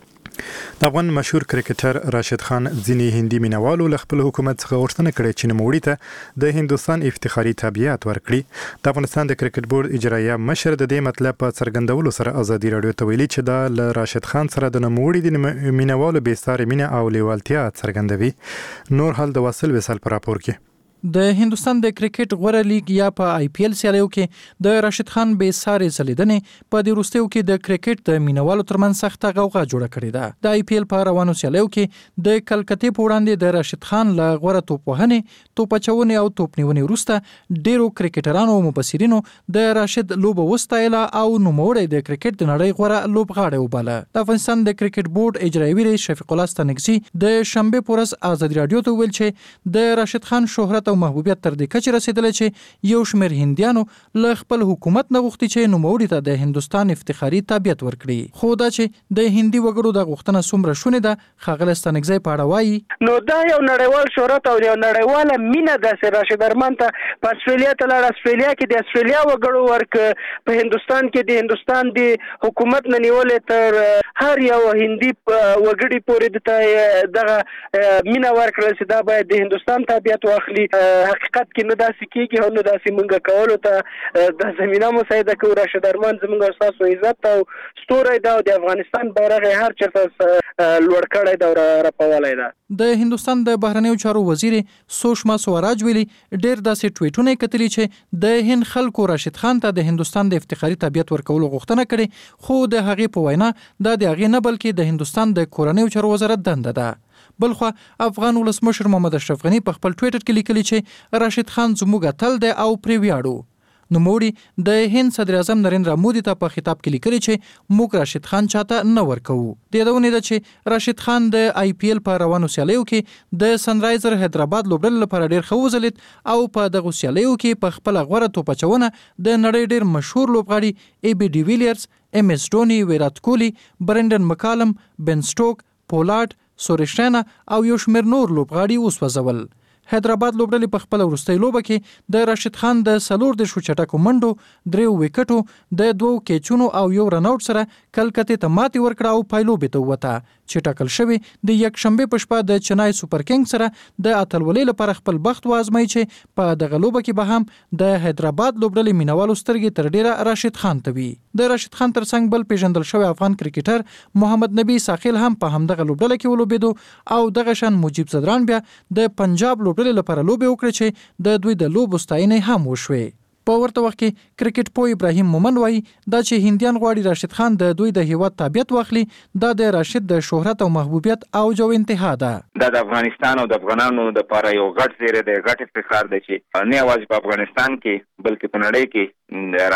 د افغان مشهور کرکټر راشد خان ځینې هندي مینوالو له خپل حکومت څخه غوښتنه کړې چې نوموړي ته د هندستان افتخاري تابعیت ورکړي. د افغانستان د کرکټ بورډ اجرایه مشر د دې مطلب په څرګندولو سره ازادي رادیو ته ویلي چې دا له راشد خان سره د نوموړي د مینوالو بېسارې مینه او لیوالتیا څرګندوي. نور حال د واصل وصال پر راپور کې د هندستان د کرکټ غوړه لیګ یا په آی پی ایل سیالیو کې د راشد خان به ساري زلیدنې په د روستیو کې د کرکټ د مینوالو ترمن سخته غوغا جوړه کړې ده. د آی پی ایل په روانو سیالیو کې د کلکتې په وړاندې د راشد خان له غوړه توپ وهنې توپ اچونې او توپ نیونې وروسته ډیرو کرکټرانو او مبصرینو د راشد لوبه وستایله او نوموړی د کرکټ د نړۍ غوړه لوبغاړی وباله. د افغانستان د کرکټ بورډ اجرایي رئیس شفیق الله ستانکزي د شنبه په ورځ ازادي رادیو ته ویل چې د راشد خان شهرت او محبوبیت تر دې کچې رسیدلی چې یو شمېر هندیانو له خپل حکومت نه غوښتي چې نوموړي ته د هندستان افتخاري تابعیت ورکړي. خو دا چې د هندي وګړو د غوښتنه څومره شونې ده ښاغلی ستانکزی په اړه وایي نو دا یو نړیوال شهرت او یو نړیواله مینه ده چې راشد ارمان ته په استرالیا ته لاړ. استرالیا کې د استرالیا وګړو ورک په هندستان کې د هندستان د حکومت نه نیولې تر هر یو هندي وګړي پورې د دغه مینه ورکړل چې دا باید د هندستان تابعیت واخلي. حقیقت کې نه داسې کېږي او نه داسې مونږ کولو ته د زمینه مساعده کوي. راشد ارمان زموږ استاسو عزت او ستوری ده او د افغانستان بیرغ یې هر چېرته لوړ کړی ده او رپولی ده. د هندستان د بهرنیو چارو وزیر سوشما سوراج ویلي ډېر داسې ټویټونه یې کتلي چې د هند خلکو راشد خان ته د هندستان د افتخاري تابعیت ورکولو غوښتنه کړې خو د هغې په وینا دا د هغې نه بلکې د هندستان د کورنیو چارو وزارت دنده ده. بلخوا افغان ولسمشر محمد اشرف غنی په خپل ټویټر کې لیکلي چې راشد خان زموږ اتل دی او پرې ویاړو. نوموړي د هند صدر اعظم نریندرا مودي ته په خطاب کې لیکلي چې موږ راشد خان چاته نه ورکوو. د یادونې ده چې راشد خان د آی پی ایل په روانو سیالیو کې د سنرایزر حیدرآباد لوبډلې لپاره ډېر ښه وځلید او په دغو سیالیو کې په خپله غوره توپ اچونه د نړۍ ډېر مشهور لوبغاړي ای بي ډي ویلیرز، ایم ایس ډوني، ویرات کوهلي، برنډن مکالم، بن سټوک، پولارډ، سورشټینا او یو شمېر نور لوبغاړي وسوځول. حیدرآباد لوبډلې په خپل وروستۍ لوبه کې د راشد خان د څلور دېرشو چټکو منډو، دریو ویکټو، د دوو کیچونو او یو رن آوټ سره کلکتې ته ماتې ورکړه او پایلوبې ته ووته چې ټاکل شوې د یکشنبې په شپه د چنای سوپر کینګ سره د اتلولۍ لپاره خپل بخت وازمایي چې په دغه لوبه کې به هم د حیدرآباد لوبډلې مینوالو سترګې تر ډیره راشد خان ته وي. د راشد خان ترڅنګ بل پیژندل شوی افغان کرکټر محمد نبی ساخیل هم په همدغه لوبډله کې ولوبېدو او دغه شان مجیب زدران بیا د پنجاب لوبډلې لپاره لوبې وکړې چې د دوی د لوبو ستاینې هم وشوې. په ورته وخت کې کرکټ پوه ابراهیم مومن وایي دا چې هندیان غواړي راشد خان د دوی د هیواد تابعیت واخلي دا د راشد د شهرت او محبوبیت اوج او انتها ده. دا د افغانستان او د افغانانو لپاره یو غټ زیری دی، غټ افتخار دی چې نه یوازې په افغانستان کې بلکې په نړۍ کې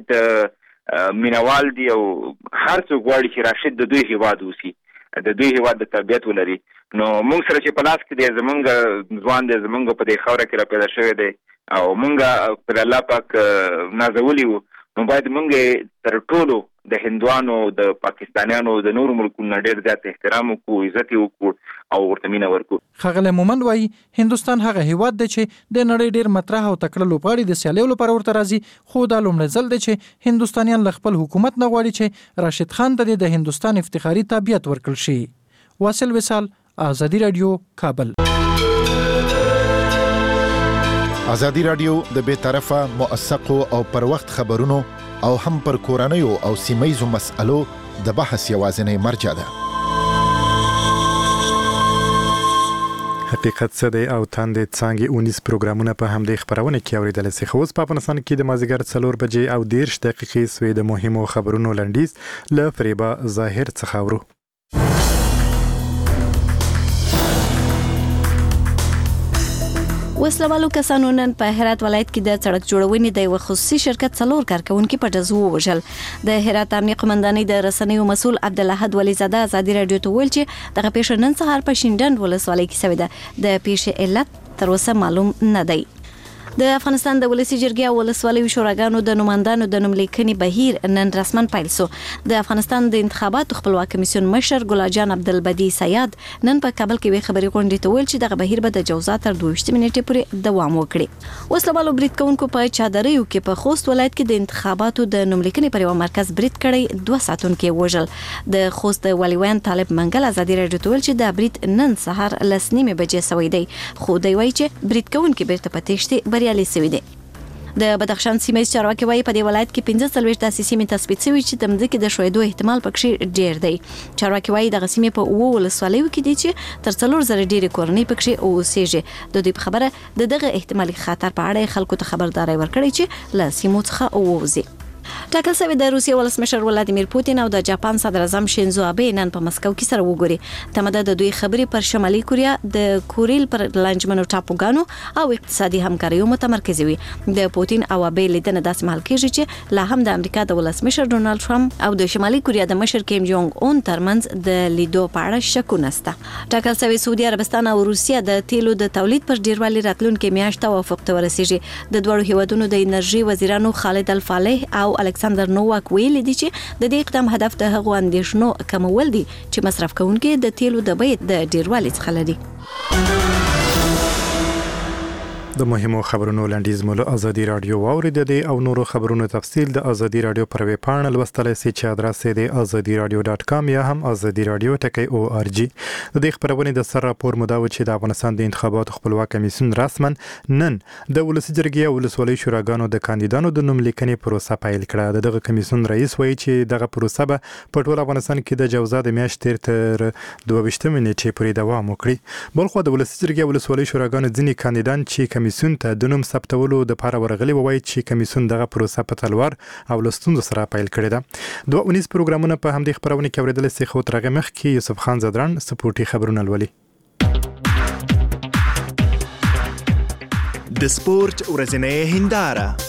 راشد مینوال دی او هر څوک غواړي چې راشد د دوی هیواد اوسي، د دوی هیواد د تابعیت ولري. نو موږ سره چې په لاس کې دی زمونږ ځوان دی، زمونږ په دې خاوره کې را پیدا شوی دی، او مونږه پر الله پاک نازولي وو نو باید مونږ تر ټولو د هندوانو د پاکستانیانو د نورو ملکونو ډېر زیات احترام وکړو عزت وکړو او ورته مینه ورکړو. ښاغلی مومند وایي هندوستان هغه هیواد دی چې د نړۍ ډېر مطرح او تکړه لوبغاړي د سیالیو لپاره ورته راځي خو دا لومړی ځل دی چې هندوستانیان له خپل حکومت نه غواړي چې راشد خان ته د هندوستان افتخاري تابعیت ورکړل شي. واصل وصال، آزادي رادیو، کابل. آزادي رادیو د بې طرفه موثقو او پر وخت خبرونو او هم پر کورنیو او سیمایزو مسألو د بحث یوازینی مرجع ده. حقیقت څه دی او تاندې څانګې اونیس پروګرامونه په همدې خبرونه کې اورېدلی سي. خو اوس په افغانستان کې د مازدیګر څلور بجې او دېرش دقیقې سوې د مهمو خبرونو لنډیز له فریبا ظاهر څخه اورو. وسلوالو کسانو نن په هرات ولایت کې د سړک جوړونې د یو خصوصي شرکت څلور کارکونکي په ډزو ووژل. د هرات امنیه قومندانۍ د رسنیو مسؤل عبدالاحد ولیزاده ازادي رادیو ته ویل چې دغه پیښه نن سهار په شینډنډ ولسوالۍ کې شوې ده. د پیښې علت تر اوسه معلوم نه دی. د افغانستان د ولسی جرګې او ولسوالیو شوراګانو د نوماندانو د نوملیکنې بهیر نن رسمن پیل شو. د افغانستان د انتخاباتو خپلواک کمیسیون مشر ګلاجان عبدالبدی سیاد نن په کابل کې وی خبري غونډې ته ویل چې دغه بهیر به د جوزا تر دوه نیټې پورې دوام وکړي. وسلوالو برید کوونکو په چادرېو کې په خوست ولایت کې د انتخاباتو د نوملیکنې پر یو مرکز برید کړی دوه ساعتونکې وژل. د خوست ولیوان طالب منګل ازادي رادیو ته ویل چې د برید نن سهار لس نیمې بجې سوی دی خو دی وایي چې برید کوونکي بیرته په تېښتې بریالي سوي دي. د بدخشان سیمه چارواکي وایي په دې ولایت کې پنځه څلوېښت داسې سیمې تثبیت شوي چې د مځکې د ښویېدو احتمال پکښې ډېر دی. چارواکي وایي دغه سیمې په اووه ولسوالیو کې دي چې تر څلور زره ډېرې کورنۍ پکښې اوسېږي. د دوی په خبره د دغه احتمالي خطر په اړه خلکو ته خبرداری ورکړی چې له سیمو څخه ووځي. ټاکل شوی د روسیې ولسمشر ولادیمیر پوتین او د جاپان صدر اعظم شینزو آبه نن په مسکو کې سره وګوري. تمه د دوی خبرې پر شمالي کوریا د کوریل پر لانجمنو ټاپوګانو او اقتصادي همکاریو متمرکز وي. د پوتین او آبه لیدنه داسې مهال کېږي چې لا هم د امریکا د ولسمشر ډونالد ټرمپ او د شمالي کوریا د مشر کیم جونګ اون ترمنځ د لیدو په اړه شکونه شته. ټاکل شوی سعودي عربستان او روسیا د تیلو د تولید پر ډیروالي راتلونکي میاشت توافق ته ورسیږي. د دوه هیوادونو د انرژي وزیرانو خالد الفالح او الکساندر نوواک ویلي دي چې د دې اقدام هدف د هغو اندېښنو کمول دي چې مصرف کوونکي د تیلو د بیې د ډیروالي څخه لري. د مهمو خبرونو لنډیز مو له ازادي رادیو واوریدې او نورو خبرونو تفصیل د ازادي رادیو پر ویب پاڼه لوستلای شئ چې ادرس یې د ازادي رادیو ډاټ کام یا هم ازادي رادیو ټکی او ار جی. د دې خبرونې د سر راپور مو دا و چې د افغانستان د انتخاباتو خپلواک کمیسیون رسمن نن د ولسی جرګې او ولسوالۍ شوراګانو د کاندیدانو د نوملیکنې پروسه پیل کړه. دغه کمیسیون رئیس وایي چې دغه پروسه به په ټول افغانستان کې د جوزا د میاشتې تر دوه نیټې پورې دوام وکړي. بلخو د ولسی جرګې او ولسوالۍ شوراګانو ځینې کاندیدان چې کمیسیون ته د نوم ثبتولو د لپاره ورغلي وایي چې کمیسیون دغه پروسه په تلوار او لستوندو سره پیل کړې ده. دوه اونیز پروګرامونه په همدې خبرونه کې اوریدل سي. خو ترغه مخ کې یوسف خان زدران سپورټي خبرونه لولي. د سپورت ورځنۍ هنداره.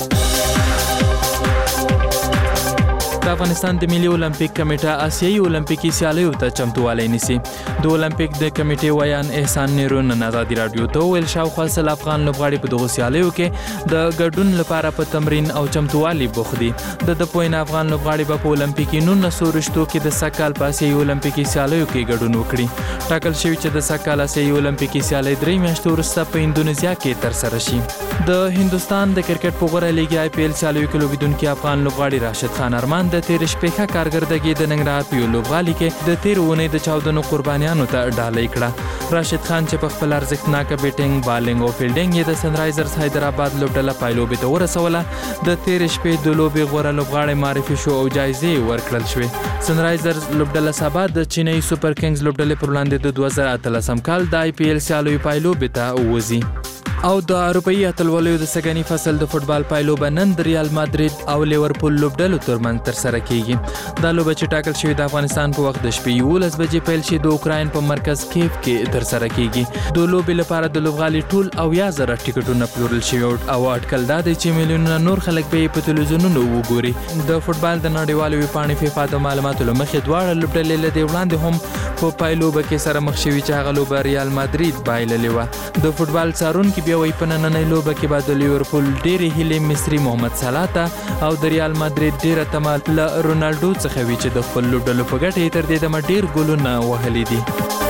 د افغانستان د ملي اولمپیک کمیټه آسیایي اولمپیکي سیالیو ته چمتووالی نیسي. د اولمپیک د کمیټې ویان احسان نیرو نن ازادي رادیو ته ویل شاوخوا سل افغان لوبغاړي په دغو سیالیو کې د ګډون لپاره په تمرین او چمتووالي بوخت دي. د د پوین افغان لوبغاړي په اولمپیکي نولسو رشتو کې د سکهال په آسیایي اولمپیکي سیالیو کې ګډون وکړي. ټاکل شوی چې د سکهال آسیایي اولمپیکي سیالۍ درې میاشتې وروسته په اندونیزیا کې ترسره شي. د هندوستان د کرکټ په غوره لیګ آی پی ایل سیالیو کې لوبیدونکي افغان لوبغاړي راشد خان ارمان د تیر شپې کارګردګي د ننګرهار په لوبغالي کې د تیر ونې د چاودنو قربانیانو ته ډالۍ کړه. راشد خان چې په خپل ارزښتناک بیټینګ، بالینګ او فیلډینګ یې د سنرایزرز حیدرآباد لوبډله پایلوبې ته ورسوله. د تیر شپې د لوبې غوره لوبغاړی معرفي شو او جایزې ورکړل شوې. سنرایزرز لوبډله سبا د چینایي سوپر کینګز لوبډلې پر وړاندې د دوه زره اتلسم کال د آی پی ایل سیالیو پایلوبې ته وځي. او د اروپایي اتلولیو د سګنی فصل د فوتبال پایلوبه نن د ریال مادرید او لیورپول لوبډلو ترمنځ ترسره کیږي. دا لوبه چې ټاکل شوې د افغانستان په وخت د شپې یولس بجې پیل شي د اوکراین په مرکز کیف کې ترسره کیږي. د لوبې لپاره د لوبغالي ټول اویا زره ټیکټونه پلورل شوي او اټکل دا دی چې میلیونونه نور خلک به یې په تلویزیونونو وګوري. د فوتبال د نړیوالو ویبپاڼې فیفا د معلوماتو له مخې دواړه لوبډلې له دې وړاندې هم په پایلوبه کې سره مخ شوي چې هغه لوبه ریال مادرید بایللې وه. د فوتبال څارونکي بیا وایي په نننۍ لوبه کې به د لیورپول ډېرې هیلې مصري محمد صلاح ته او د ریال مادرید ډېره تمه له رونالډو څخه وي چې د خپل لوبډلو په ګټه یې تر دې دمه ډېر ګولونه وهلي دي.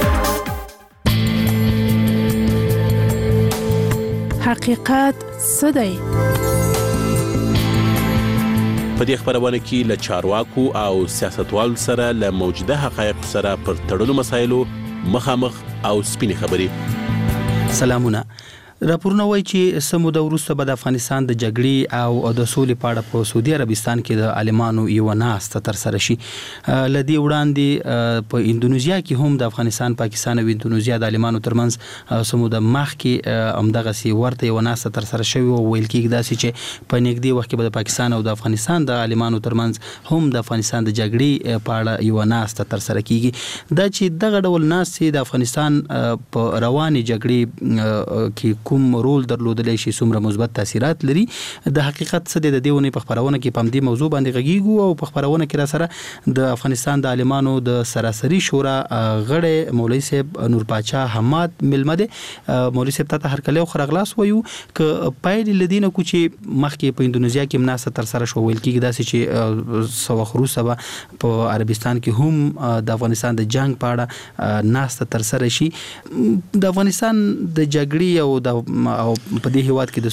حقیقت څه دی؟ په دې خبرونه کې له چارواکو او سیاستوالو سره له موجوده حقایقو سره پر تړلو مسایلو مخامخ او سپینې خبرې. سلامونه. راپورونه وایي چې سمو د وروسته به د افغانستان د جګړې او د سولې په اړه په سعودي عربستان کې د عالمانو یو ناسته ترسره شي. لدی وړاندې په اندونیزیا کې هم د افغانستان، پاکستان او اندونیزیا د عالمانو ترمنځ سمو د مخ کې همدغه سی ورته یو ناسته ترسره شوی او ویل کېږي داسې چې په نږدې وخت کې به د پاکستان او د افغانستان د عالمانو ترمنځ هم د افغانستان د جګړې په اړه یو ناسته ترسره کیږي. دا چې دغه ډول ناستې د افغانستان په رواني جګړې کې کوم رول درلودلی شي، څومره مثبت تاثیرات لري، د حقیقت څه دی، د دې ونې په خبرونه کې په همدې موضوع باندې غږیږو او په خبرونه کې را سره د افغانستان د عالمانو د سراسري شورا غړی مولوي صاحب نور پاچا حماد ملمه دی. مولوي صاحب ته هرکلی او ښه راغلاست وایو. که پایلې له دې نه کو چې مخکې په اندونیزیا کې مناسته ترسره شو، ویل کېږي داسې چې څه وخت وروسته به په عربستان کې هم د افغانستان د جنګ په اړه ناسته ترسره شي. د افغانستان د جګړې او د او په دې هیواد کې د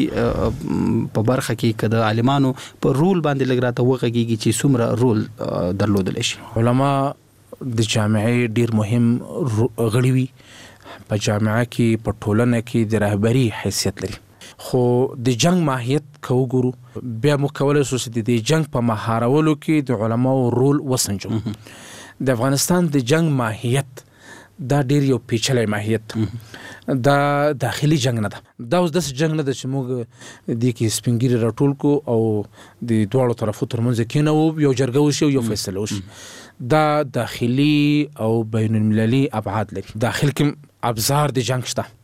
سولې په برخه کې که د عالمانو په رول باندې لږ راته وغږیږي چې څومره رول درلودلی شي. علما د جامعې ډیر مهم غړي وي، په جامعه کې په ټولنه کې د رهبري حیثیت لري. خو د جنگ ماهیت که وګورو بیا موږ کولی شو چې د جنگ په مهارولو کې د علماو رول وسنجو. د افغانستان د جنگ ماهیت دا ډیر یو پیچلی ماهیت، دا داخلي جنگ نه ده. دا اوس داسې جنگ نه ده چې موږ دې کې سپین ږیري راټول کو او د دواړو طرفو ترمنځ کېنوو، یو جرګه وشي او یو فیصله وشي. دا داخلي او بین المللي ابعاد لري. داخل کې ابزار د جنگ شته،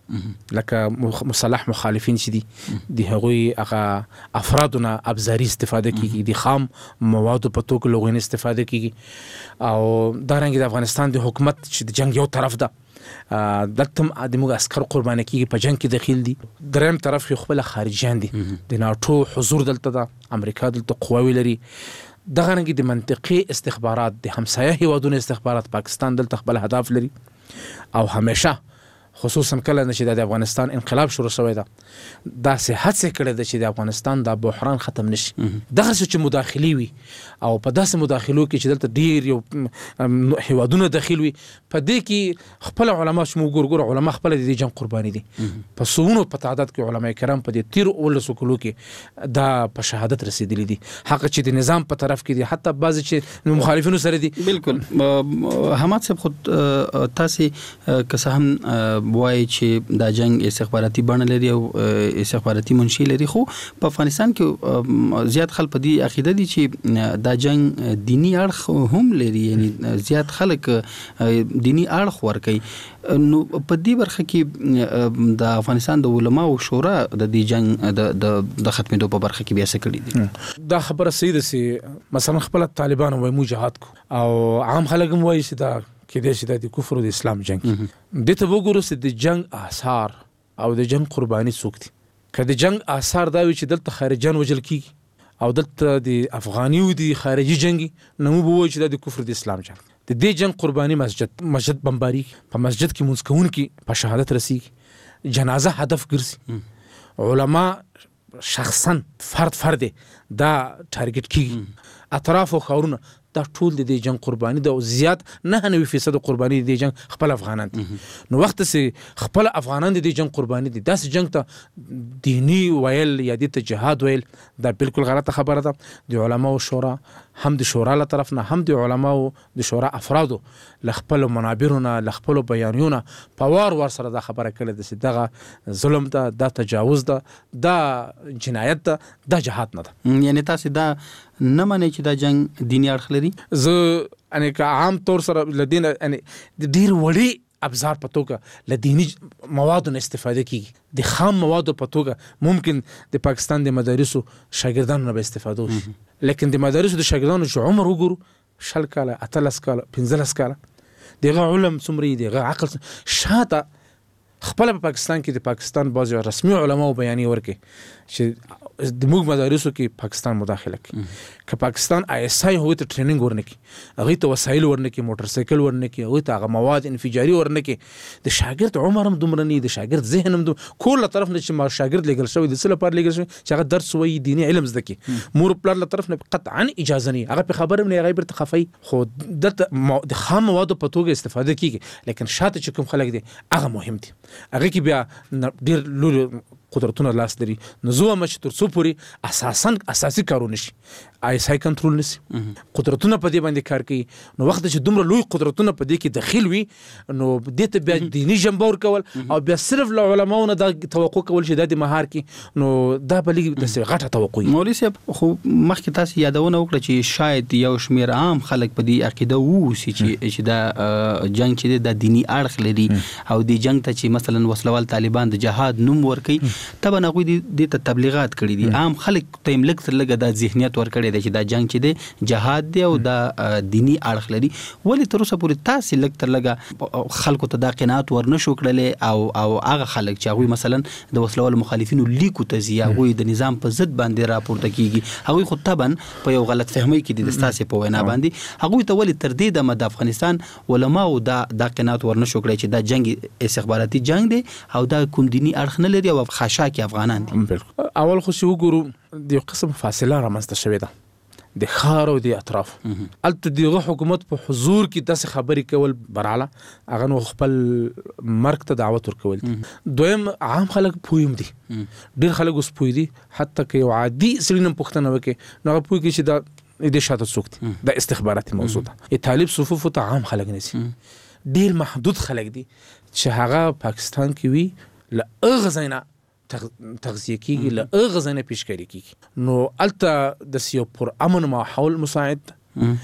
لکه مصالح مخالفین چې دي د هغوی هغه افرادونه ابزاري استفاده کیږي، د خام موادو په توګه لغوین استفاده کیږي. او دارنګه د افغانستان د حکومت چې د جنگ یو طرف ده، دلته د موږ عسکر قرباني کیږي، په جنگ کې دخیل دي. دریم طرف کې خپل خارجيان دي، د ناټو حضور دلته ده، امریکا دلته قواوی لري. دغه رنګ د منطقي استخبارات، د همسایه هیوادونو استخبارات، پاکستان دلته خپل هدف لري. او همیشه خصوصا کله چې د افغانستان انقلاب شروع شوی ده، دا سه هڅه کړې ده چې د افغانستان د بحران ختم نشي. دغه چې مداخلي وي او په داسې مداخلو کې چې دلته ډیر یو هیوادونه داخل وي، په دې کې خپل علما چې موږ ګورګور علما خپل د جنگ قرباني دي. په سونو په تعداد کې علما کرام په دې تیر اول سکلو کې دا په شهادت رسیدلي دي. حق چې د نظام په طرف کې دي، حتی بعض چې مخالفینو سره دي. بالکل. حماد صاحب خود تاسې که څه هم وایي چې دا جنگ استخباراتي بڼه لري او استخباراتي منشي لري، خو په افغانستان کې زیات خلک په دې عقیده دي چې دا جنگ دینی اړخ هم لري، یعنی زیات خلک دینی اړخ ورکوي. نو په دې برخه کې د افغانستان د علماو شورا د دې جنگ د د ختمېدو په برخه کې بیا څه کړي دي؟ دا خبره صحیح ده چې مثلا خپل طالبان وایي موږ جهاد کو، او عام خلک هم وایي چې دا کې د شته د کفر او د اسلام جنگ. د ته وګورو چې د جنگ آثار او د جنگ قرباني څوک دي. که د جنگ آثار دا وي چې دلته خارجيان وجل کیږي او دلته د افغاني او د خارجي جنگي، نو به وایي چې د کفر د اسلام جنگ. د دې جنگ قرباني مسجد مسجد بمباري، په مسجد کې مونږ کوونکي په شهادت رسیږي، جنازه هدف ګرځي، علما شخصا فرد فرد دا ټارګټ کیږي، اطراف او خاورونه دا ټول د دې جنگ قرباني ده. او زیات نه نوي فیصد قرباني د دې جنگ خپل افغانان دي. نو وخت سي خپل افغانان د دې جنگ قرباني دي، داس جنگ ته دینی ویل یا د جهاد ویل دا بالکل غلطه خبره ده. د علماو شورا هم د شورا له طرف نه، هم د علماو د شورا افرادو ل خپل منابرونه، ل خپل بیانونه په وار ور سره دا خبره کړې ده چې دغه ظلم ده، دا تجاوز ده، دا جنایت ده، دا جهاد نه ده. یعنی تاسو دا نه منئ چې دا جنگ دینی اړخ لري؟ زه ان که عام طور سره لدین ان ډیر وړي ابزار په توګه ل دینی موادو نه استفاده کیږي، د خام موادو په توګه ممکن د پاکستان د مدارسو شاګردانو نه به استفاده وشي، لیکن د مدارسو د شاګردانو چې عمر وګورو شل کاله، اتلس کاله، پنځلس کاله، دغه علم څومره دغه عقل شاته خپل په پاکستان کې د پاکستان بعض رسمي علماو بیانې ورکړي چې د موږ مدارسو کې پاکستان مداخله کوي که پاکستان آی اس آی هو ته ټریننګ ورنکي هغه ته وسایل ورنکي موټر سایکل ورنکي هغه ته هغه مواد انفجاري ورنکي د شاګرد عمر هم دومره نه د شاګرد ذهن هم کول طرف نه چې ما شاګرد لګل شوی د څه لپاره لګل شوی چې هغه درس وایي دیني علم زده کی مور پلار له طرف نه قطعا اجازه نه هغه په خبره نه هغه برته خفي خو د خام مواد په توګه استفاده کیږي لیکن شاته چې کوم خلک دي هغه مهم دي هغه کې بیا ډیر لولو قدرتونه لاس لري نو زه هم چې تر څو پورې اساسا اساسي کارونه شي آی اس آی کنټرول نشي قدرتونه په دې باندې کار کوي نو وخت چې دومره لوی قدرتونه په دې کې دخیل وي نو دې ته بیا دیني جنبور کول او بیا صرف له علماو نه د توقع کول چې د مهار کې نو دا بلې د غټه توقع مولوی صاحب خو مخکې تاسو یادونه وکړه چې شاید یو شمیر عام خلک په دې عقیده وو چې دا جنگ چې د دینی اړخ لري او د جنگ ته چې مثلا وسلوال طالبان د جهاد نوم ورکي تبه نه غوي د تبلیغات کړي دي عام خلک ته ملک تر لګه د ذهنیت ور کړي دي چې دا جنگ چې دی جهاد دی او دا دینی اړخ لري ولی تر اوسه پورې تاسو لګ تر لګه خلکو ته دا قناعت ور نشو کړل او او هغه خلک چې هغه مثلا د وسلوال مخالفینو لیکو ته زی هغه د نظام په ضد باندې راپورته کیږي هغه خو طبعا په یو غلط فهمي کې د ستاسو په وینا باندې هغه ته ولی تر دې د افغانستان علما او دا د قناعت ور نشو کړی چې دا جنگ استخباراتي جنگ دی او دا کوم دینی اړخ نه لري او خاصه کې افغانان دي اول خو شو ګورو د قسم فاصله رامنځته شوې ده د خار او د اطراف الته دغه حکومت په حضور کې داسې خبرې کول براله هغه نو خپل مرګ ته دعوت ورکول دویم عام خلک پویم دي ډیر خلک اوس پوي دي حتی که یو عادي سړی نه پوښتنه وکړي نو هغه پوي کې چې دا د شاته څوک دي د استخباراتي موضوع ده طالب صفوف ته عام خلک نسی ډیر محدود خلک دي چې هغه پاکستان کې وي ل اغزینا تغذیه کیږي له اغزنه پیشکاری کیږي نو الته د سیو پر امن ماحول مساعد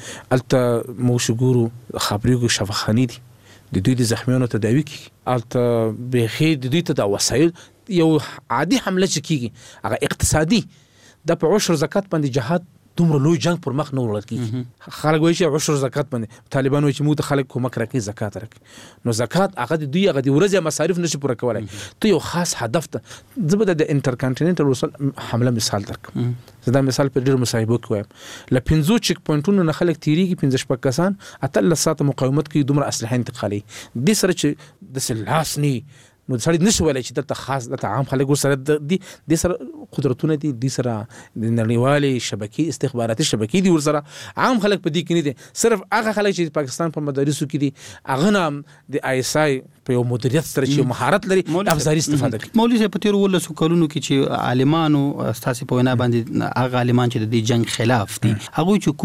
الته موشګورو خبريګو شفاخاني دي د دوی د زخمیانو تداوی کیږي الته به د دوی ته د وسایل یو عادي حمله کیږي هغه اقتصادي د په عشر زکات باندې جهاد دومره لوی جنگ پر مخ نه وړل کیږي خلک وایي چې عشر زکات باندې طالبان وایي چې موږ ته خلک کومک راکړي زکات راکړي نو زکات هغه د دوی هغه د ورځې مصارف نشي پوره کولای ته یو خاص هدف ته زبده د انټرکانټیننټل وصل حمله مثال درکم زدا مثال په ډیر مصاحبه کې وایم ل پنځو چک پوینټونو نه خلک تیریږي پنځه شپږ کسان اتل ساعت مقاومت کوي دومره اسلحه انتقالي د سره چې د سلاسني نو سړی نشي ویلای چې دلته خاص د عام خلکو سره دي د سره قدرتونه دي د سره د نړیوالې شبکې استخباراتي شبکې دي ور سره عام خلک په دې کې نه دي صرف هغه خلک چې پاکستان په مدارسو کې دي هغه نام د آی اس آی په یو مدیریت سره چې مهارت لري افزاري استفاده کوي مولوی صاحب په تیر ولسو کلونو کې چې عالمانو تاسو په وینا باندې هغه عالمان چې د جنگ خلاف دي هغه چې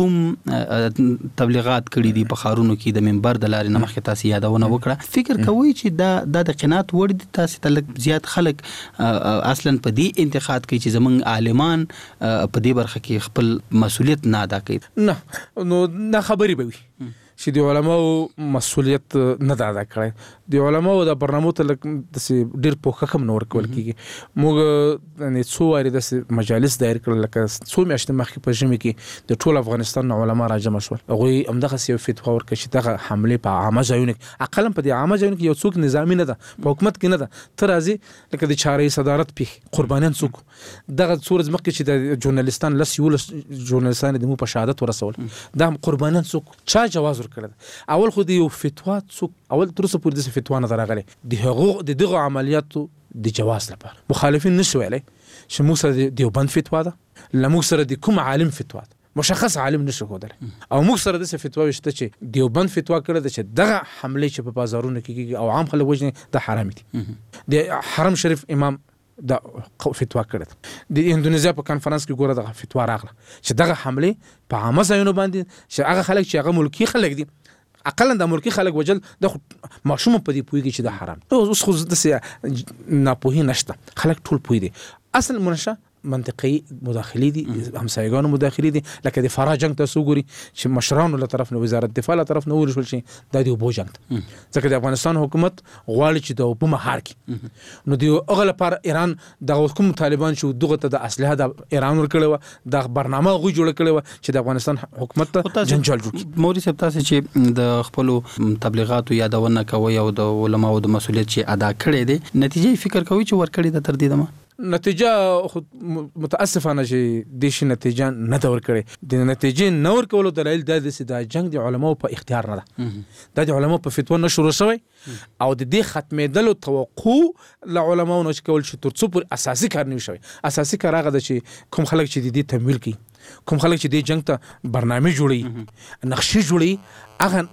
کوم تبلیغات کړي دي په خارونو کې د منبر د لارې نه مخکې تاسو یادونه وکړه فکر کوي چې دا د قناعت وړ دي تاسو ته لږ زیات خلک اصلا په دې انتقاد کوي چې زمونږ عالمان په دې برخه کې خپل مسؤلیت نه ادا کوي نه نو نه خبري به وي چې د علماو مسؤلیت نه ادا کړي د علماو د برنامو ته د ډیر پوښښ کم نور کول کیږي موږ نه څو واره د مجالس دایر کړل لکه څو میاشتې مخکې په ژمي کې د ټول افغانستان علما راجمع شول هغه همدغه یو فتوا ورکړي چې دغه حمله په عامه ځایونو کې اقل په دې عامه ځایونو کې یو څوک نظامی نه ده په حکومت کې نه ده تر ازي لکه د چارې صدارت په قربانیان څوک دغه صورت مخکې چې د ژورنالستان لس یو ژورنالستان د مو په شهادت ورسول دا قربانیان څوک چا جواز ورکړل اول خو د یو فتوا څوک اول تر اوسه پورې د فتوا نه راغلي د هغه د دغه عملیاتو د جواز لپاره مخالفین نشو ویلي چې موږ سره د دیوبند فتوا ده لموږ سره د کوم عالم فتوا ده مشخص عالم نشو کولای او موږ سره د فتوا وشته چې دیوبند فتوا کړه چې دغه حمله چې په بازارونو کې کیږي او عام خلک وژني د حرام دي د حرم شریف امام دا فتوا کړه د اندونیزیا په کانفرنس کې ګوره د فتوا راغله چې دغه حمله په عامه ځایونو باندې چې هغه خلک چې هغه ملکی خلک دي اقلا د ملکی خلک وجل د ماشوم په دې پویږي چې د حرام اوس خو د سه ناپوهي نشته خلک ټول پوي دي اصل منشه منطقي مداخلي دي همسایګانو مداخلي دي لکه د فراه جنگ تاسو ګوري چې مشرانو له طرف نه وزارت دفاع له طرف نه ورشول شي د دې وبو جنگ ځکه د افغانستان حکومت غواړي چې د وبو مهار کړي نو دی هغه لپاره ایران د حکومت طالبان شو دغه ته د اسلحه د ایران ورکړو د برنامه غوي جوړ کړو چې د افغانستان حکومت ته جنجال جوړ موري صاحب تاسو چې د خپل تبلیغاتو یادونه کوي او د علماو د مسولیت چې ادا کړي دي نتیجه فکر کوي چې ورکړي د تر دې دمه نتیجه متاسفانه چې د شي نتیجه نه دا ورکړي د نتیجې نه ورکولو دلایل د دې د جنگ د علماو په اختیار نه ده د علماو په فتوا نه شروع شوی او د دې ختمېدلو توقع ل علماو نه کول چې تر څو پر اساسي کار نه شوی اساسي کار هغه د چې کوم خلک چې د دې تمویل کوي کوم خلک چې د جنگ ته برنامه جوړي نقشې جوړي هغه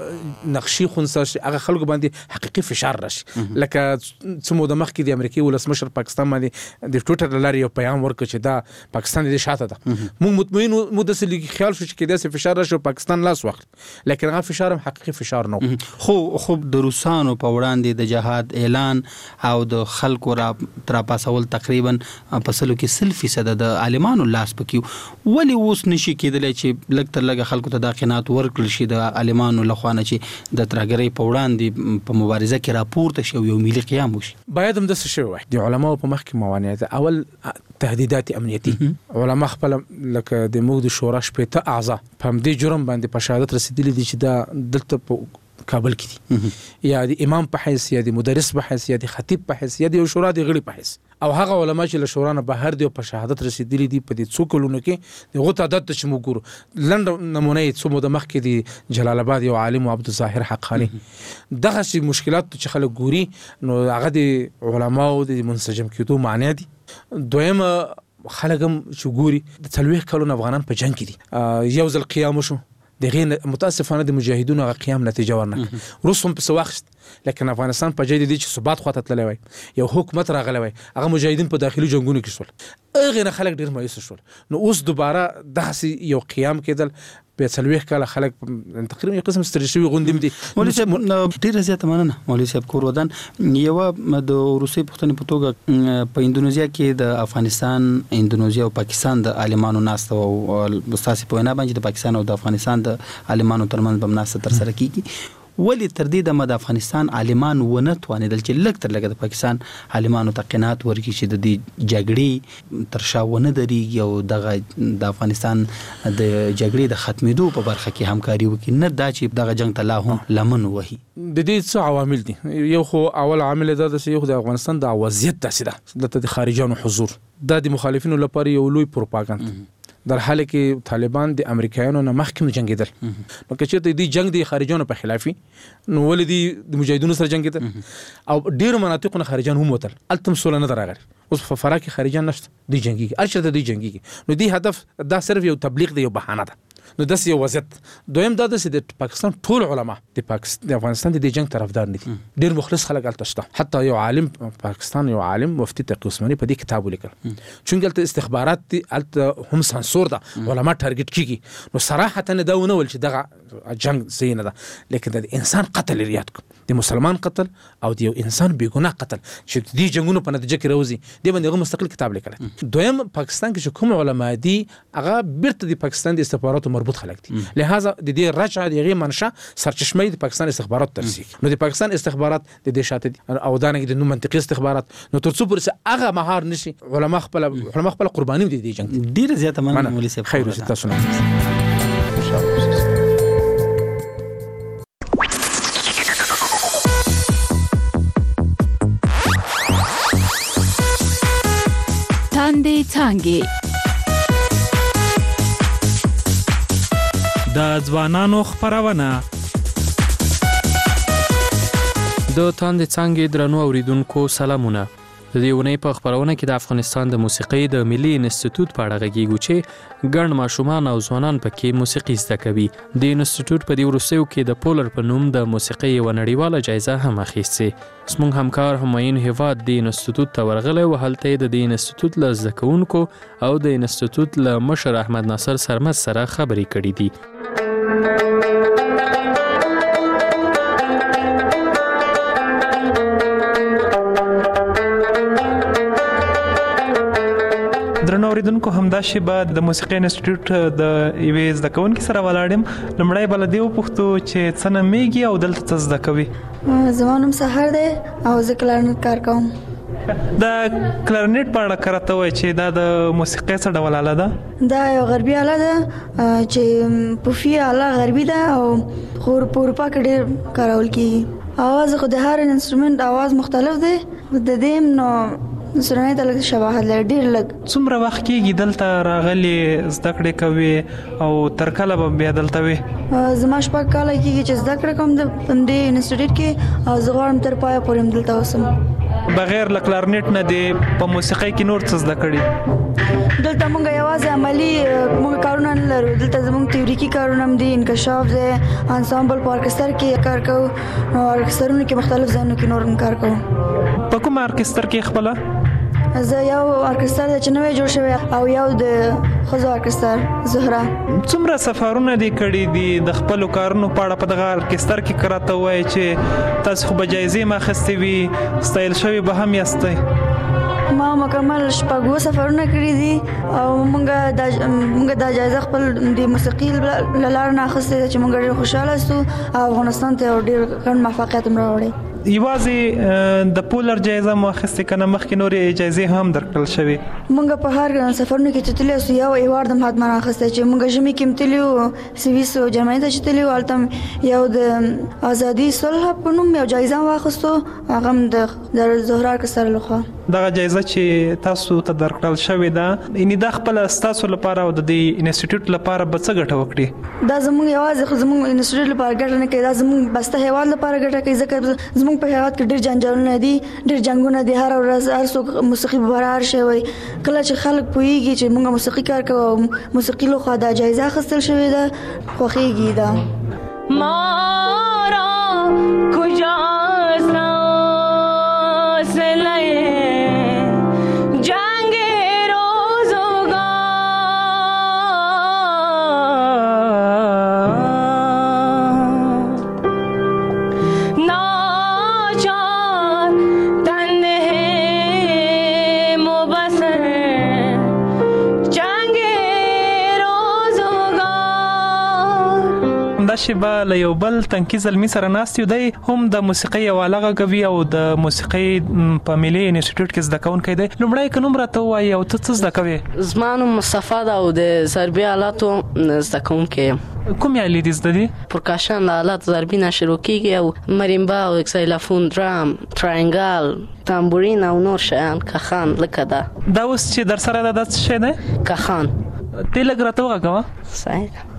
نقشې خونسا شي هغه خلکو باندې حقيقي فشار راشي لکه څومره د مخ کې د امریکای ولسمشر پاکستان باندې د ټویټر لاري یو پیغام ورکړ چې دا پاکستان د شاته ده موږ مطمئن مو د سلګي خیال شو چې کدا سي فشار راشي پاکستان لاس وخت لیکن هغه فشار هم حقيقي فشار نه خو خو د روسانو په وړاندې د جهاد اعلان او د خلکو را تر پاسول تقریبا په سلو کې سل فیصد د عالمانو لاس پکې ولی اوس نشي کېدلی چې لږ تر لږه خلکو ته د قناعت ورکړل شي د عالمانو لخوانه چې د ترګرۍ په وړاندې په مبارزه کې راپورته شي یو ملي قیام وشي باید هم د څه شي وای د علماو په مخ کې موانع اول تهدیدات امنیتي علما خپل لکه د موږ د شورا شپږ اعضاء په دې جرم باندې په شهادت رسیدلي دي چې دا دلته په کابل کې دي یا د امام په حیث یا د مدرس په حیث یا د خطیب په حیث یا د شورا د غړي په حیث او هغه علما چې له شورا نه بهر دي په شهادت رسیدلي دي په دې څو کلونو کې دغه تعداد ته چې موږ ګورو لنډ نمونه یې څو د مخ کې دي جلال آباد یو عالم عبد الظاهر حقانی دغه شی مشکلات چې خلک ګوري نو هغه د علماو د منسجم کېدو معنی دي دویم خلک هم چې ګوري د څلوېښت کلونو افغانان په جنگ کې دي یو ځل قیام وشو دغه متاسفانه د مجاهدونو غ قیام نتیجه ورنکړه روس هم په سواخت لیکن افغانستان په جدي دي چې ثبات خواته تللی وای یو حکومت راغلی وای هغه مجاهدین په داخلي جنگونو کې شول هغه نه خلک ډیر مایوس شول نو اوس دوباره داسې یو قیام کېدل په څلوېښت کاله خلک تقریبا یو قسم ستړي شوي غوندې دي مولوي صاحب ډېره زیاته مننه مولوي صاحب کور ودان یوه د روسي پوښتنې په توګه په اندونیزیا کې د افغانستان اندونیزیا او پاکستان د عالمانو ناسته او ستاسې په وینا باندې د پاکستان او د افغانستان د عالمانو ترمنځ به ناسته ترسره کیږي ولی تر دې د مد افغانستان عالمان ونه توانیدل چې لږ تر لږه د پاکستان عالمانو ته قناعت ورکړي چې د دې جګړې تر شا ونه درېږي او دغه د افغانستان د جګړې د ختمېدو په برخه کې همکاري وکړي نه دا چې دغه جنگ ته لا هم لمن وهي د دې څه عوامل دي یو خو اول عامل دا د یو د افغانستان د وضعیت داسې ده د خارجانو حضور دا د مخالفینو لپاره یو لوی پروپاګاندا در حال کې طالبان د امریکایانو نه مخکې جنگیدل نو که چېرته دې جنگ د خارجانو په خلافي نو ولې دې د مجاهدینو سره جنگیدل او ډېرو مناطقو نه خارجان هم وتل هلته هم سوله نه ده راغلې اوس په فراه کې خارجان نشته دوی جنګېږي هر چېرته دوی جنګېږي نو دې هدف دا صرف یو تبلیغ دی یو بهانه ده نو داسې یو وضعیت دویم دا ده چې د پاکستان ټول علما د پاکستان د افغانستان د دې جنگ طرفدار نه دي ډېر مخلص خلک هلته شته حتی یو عالم پاکستان یو عالم مفتي تقي عثماني په دې کتاب ولیکل چونکې هلته استخبارات دي هلته هم سانسور ده علما ټارګټ کېږي نو صراحتا دا ونه ویل چې دغه جنگ صحیح نه ده لیکن د انسان قتل یې یاد کړو د مسلمان قتل او د یو انسان بېګناه قتل چې دې جنګونو په نتیجه کې راوځي دې باندې هغه مستقل کتاب لیکلی دویم پاکستان کې چې کوم علما دي هغه بیرته د پاکستان د استخباراتو مربوط خلک دي لہذا د دې رجعه د هغې منشا سرچشمه د پاکستان استخبارات ته رسېږي نو د پاکستان استخبارات د دې شاته دي او دانګې د نو منطقي استخبارات نو تر څو پورې هغه مهار نشي علما خپل علما خپل قرباني دي د جنگ ډېره زیاته مننه مولوي صاحب خیر اوسې تاسو نه تاندې څانګې د ځوانانو خپرونه د تاندې څانګې درنو اوریدونکو سلامونه د دې ونې په خپرونه کې د افغانستان د موسیقۍ د ملي انسټیټیوټ په اړه غږیږو چې ګڼ ماشومان او ځوانان پکې موسیقي زده کوي د انسټیټیوټ په دې وروستیو کې د پولر په نوم د موسیقۍ یوه نړیواله جایزه هم اخیستې زموږ همکار همایون هیواد د انسټیټیوټ ته ورغلی و هلته یې د دې انسټیټیوټ له زده کوونکو او د انسټیټیوټ له مشر احمد ناصر سرمد سره خبرې کړې دي اوریدونکو همدا شیبه د موسیقي انسټیټیوټ د یوې زده کوونکي سره ولاړم. لومړی به له دې وپوښتو چې څه نومیږي او دلته څه زده کوي. زما نوم سحر دی او زه کلارنټ کار کوم. دا کلارنټ په اړه کراته وای چې دا د موسیقي څه ډول آله ده؟ دا یو غربي آله ده چې پوفي آله غربي ده او خو په اروپا کې ډېر کارول کېږي. اواز خو د هر انسټرومنت اواز مختلف دی. د دې نو سرنۍ ته لږ شباهت لري ډېر لږ. څومره وخت کېږي دلته راغلي زده کړې کوي او تر کله به بیا دلته وي؟ زما شپږ کاله کېږي چې زده کړه کوم د دې انسټیټیوټ کې او زه غواړم تر پایه پورې هم دلته اوسم. بغیر له کلارنټ نه دی په موسیقۍ کې نور څه زده کړي؟ دلته موږ یوازې عملي موږ کارونه نه لرو. دلته زموږ تیوریکي کارونه هم دي، انکشاف دی، انسامبل په ارکستر کې کار کوو. نو ارکسترونو کې مختلف ځایونو کې نور هم کار کوو. په کوم ارکستر کې خپله؟ زه یو ارکستر دی چې نوی جوړ شوی او یو د ښځو ارکستر زهره. څومره سفرونه دي کړي دي د خپلو کارونو په اړه په دغه ارکستر کې که راته ووایې چې تاسو خو به جایزې هم اخیستې وي، ستایل شوي به هم یاستئ؟ ما مکمل شپږ سفرونه کړي دي او موږ دا موږ دا جایزه خپل د موسیقي له لارې نه اخیستې ده چې موږ ډېر خوشحاله سو او افغانستان ته ډېر ګڼ موفقیت هم راوړی. یوازې د پولر جایزه مو اخیستې که نه مخکې نورې جایزې هم درکړل شوي؟ موږ په هر سفرونو کې چې تللي یو یو ایوارډ هم حتما اخیستی چې موږ ژمي کې هم تللي وو سویس او جرمني ته چې تللي وو هلته یو د ازادي صلح په نوم یو جایزه هم واخیستو هغه هم د زهره ارکستر لخوا. دغه جایزه چې تاسو ته درکړل شوې ده یعنې دا خپله ستاسو لپاره او د دې انسټیټیوټ لپاره به څه ګټه وکړي؟ دا زموږ یوازې خو زموږ انسټیټیوټ لپاره ګټه نه کوي، دا زموږ بسته هیواد لپاره ګټه کوي ځکه زموږ په هیواد کې ډېر جنجالونه دي، ډېر جنګونه دي. هر ورځ هر څوک موسیقي په برار شوی. کله چې خلک پوهېږي چې موږ موسیقي کار کوو او موسیقي لخوا دا جایزه اخیستل شوې ده خوښېږي. دا مارا کجاست فاصله جنگ دا شیبه له یو بل تنکي زلمي سره ناست یو. دی هم د موسیقۍ یو آله غږوي او د موسیقۍ په ملي انسټیټیوټ کې زده کوونکی دی. لومړی که نوم راته ووایي او ته څه زده کوې؟ زما نوم مصطفی ده او د ضربي آلاتو زده کوونکی یم. کومې آلې دي زده دي؟ پرکاشن له آلات ضربي نه شروع کېږي او مریمبا او اکسایلافون، درام، ترانګال، تامبورین او نور شیان. کخان لکه دا دا اوس چې در سره ده دا څه شی دی؟ کخان. دې لږ راته وغږوه. صحیح ده.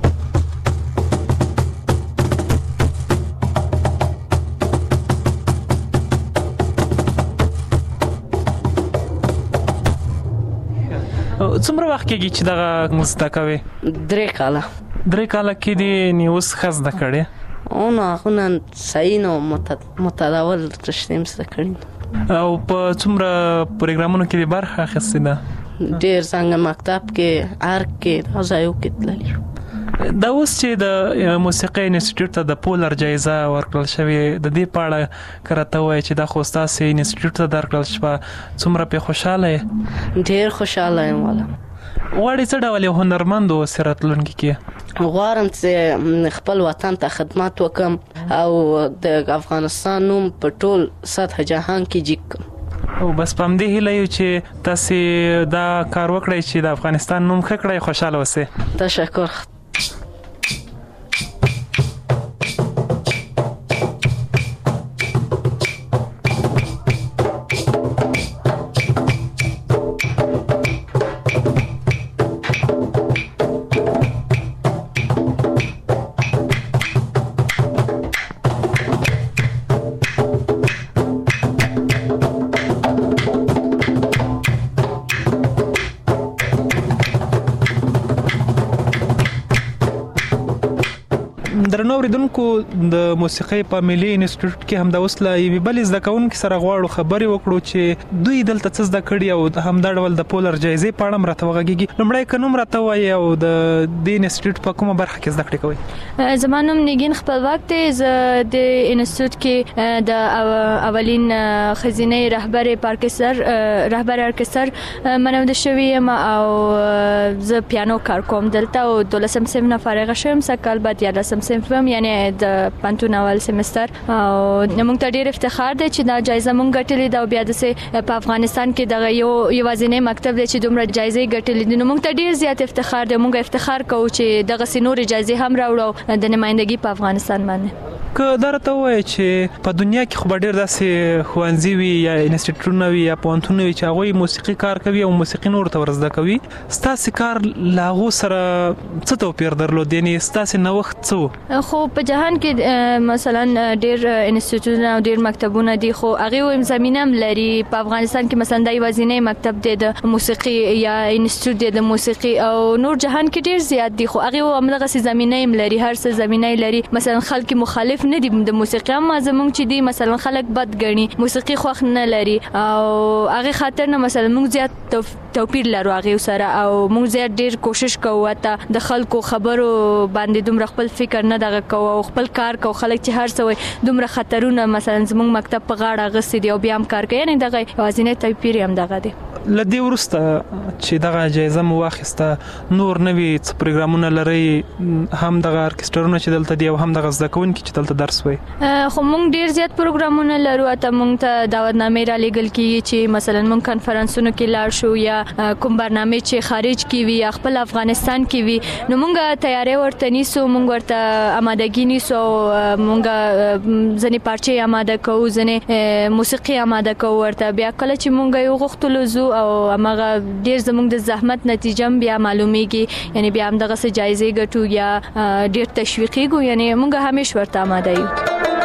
څومره وخت کېږي چې دغه زده کوې؟ درې کاله. درې کاله کې دې نو اوس ښه زده کړې؟ او نو هغونه صحیح نو متداول رشتې م زده کړي. او په څومره پروګرامونو کې دې برخه اخیستې ده؟ ډېر څنګه مکتب کې، ارګ کې، دا ځایو کې تللي. دا اوس چې د موسیقۍ انسټیټیوټ ته د پولر جایزه ورکړل شوې د دې په اړه که راته ووایې چې دا خو ستاسې انسټیټیوټ ته درکړل شوه څومره پرې خوشحاله یې؟ ډېر خوشحاله یم والا. غواړې څه ډول یو هنرمند اوسې راتلونکي کې؟ غواړم چې خپل وطن ته خدمت وکړم او د افغانستان نوم په ټول سطح جهان کې جګ کړم. او بس په همدې هیله یو چې تاسې دا کار وکړئ چې د افغانستان نوم ښه کړئ، خوشحاله اوسئ. تشکر. درنو اوریدونکو د موسیقي په ملي انسټیټیوټ کې هم د وسله یوه بل زده کوونکو سره غواړو خبرې وکړو چې دوی دلته څه زده کړي او همدا ډول د پولر جایزې په اړه مرته وغږیږي. لومړی که نوم راته وایي او د دې انسټیټیوټ په کومه برخه کې زده کړې کوئ؟ زما نوم نګین خپلواک دی. زه د انسټیټیوټ کې د اولین خزینه رهبر ارکستر رهبر ارکستر منونده شوی یم او زه پیانو کار کوم دلته او دولسم صنف نه فارغ شوم. سکهال بعد یازدهم صنف وم، یعنی د پنتون اول سمستر. او موږ ته ډیر افتخار دی چې دا جایزه موږ ګټلې ده او بیا د په افغانستان کې دغه یو یوازینی مکتب دی چې دومره جایزې ګټلې دي. نو موږ ته ډیر زیات افتخار دی. موږ افتخار کوو چې دغه سينور جایزې هم راوړو د نمائندګي په افغانستان باندې. که دا راته وایي چې په دنیا کې خو ډېر داسې ښوونځي وي یا انسټیټیوټونه وي یا پوهنتونونه وي چې هغوی موسیقي کار کوي او موسیقي نور ته ور زده کوي، ستاسې کار له هغو سره څه توپیر درلود؟ یعنې ستاسې نوښت څه و؟ خو په جهان کې مثلا ډېر انسټیټیوټونه او ډېر مکتبونه دي، خو هغې هم زمینه هم لري. په افغانستان کې مثلا دا یوازینی مکتب دی د موسیقي یا انسټیټیوټ دی د موسیقي، او نور جهان کې ډېر زیات دي، خو هغې هم همدغسې زمینه هم لري، هر څه زمینه لري. مثلا خلک مخالف نه دي د موسیقي، اما زمونږ چې دي مثلا خلک بد ګڼي، موسیقي خوښ نه لري، او هغه خاطر نه مثلا موږ زیات توپیر لرو هغه سره، او موږ زیات ډیر کوشش کوو ته د خلکو خبرو باندې دومره خپل فکر نه دغه کوو او خپل کار کوو. خلک چې هر څه وي دومره خطرونه مثلا زمونږ مکتب په غاړه غسي دي او بیا هم کار کوي، یعنی دغه یوازینی توپیر هم دغه دی. لدې وروسته چې دغه جایزه مو واخیسته، نور نوي څه پروګرامونه لرئ؟ هم دغه ارکسترونه چې دلته دي او هم دغه زده کوونکي چې دلته درس وایي؟ خو موږ ډیر زیات پروګرامونه لرو. ته موږ ته دعوتنامې را لېږل کېږي چې مثلا موږ کنفرانسونو کې لاړ شو یا کوم برنامه چې خارج کې وي یا خپل افغانستان کې وي، نو موږ تیاری ورته نیسو، موږ ورته آمادګي نیسو، موږ ځنې پارچې آماده کوو، ځنې موسیقي آماده کوو ورته. بیا کله چې موږ یو غوښتلو زو او هغه ډیر زموږ د زحمت نتیجه بیا معلومیږي، یعنی بیا هم دغه څه جایزې ګټو یا ډیر تشویقیږو، یعنی موږ همیشه ورته آماده یو.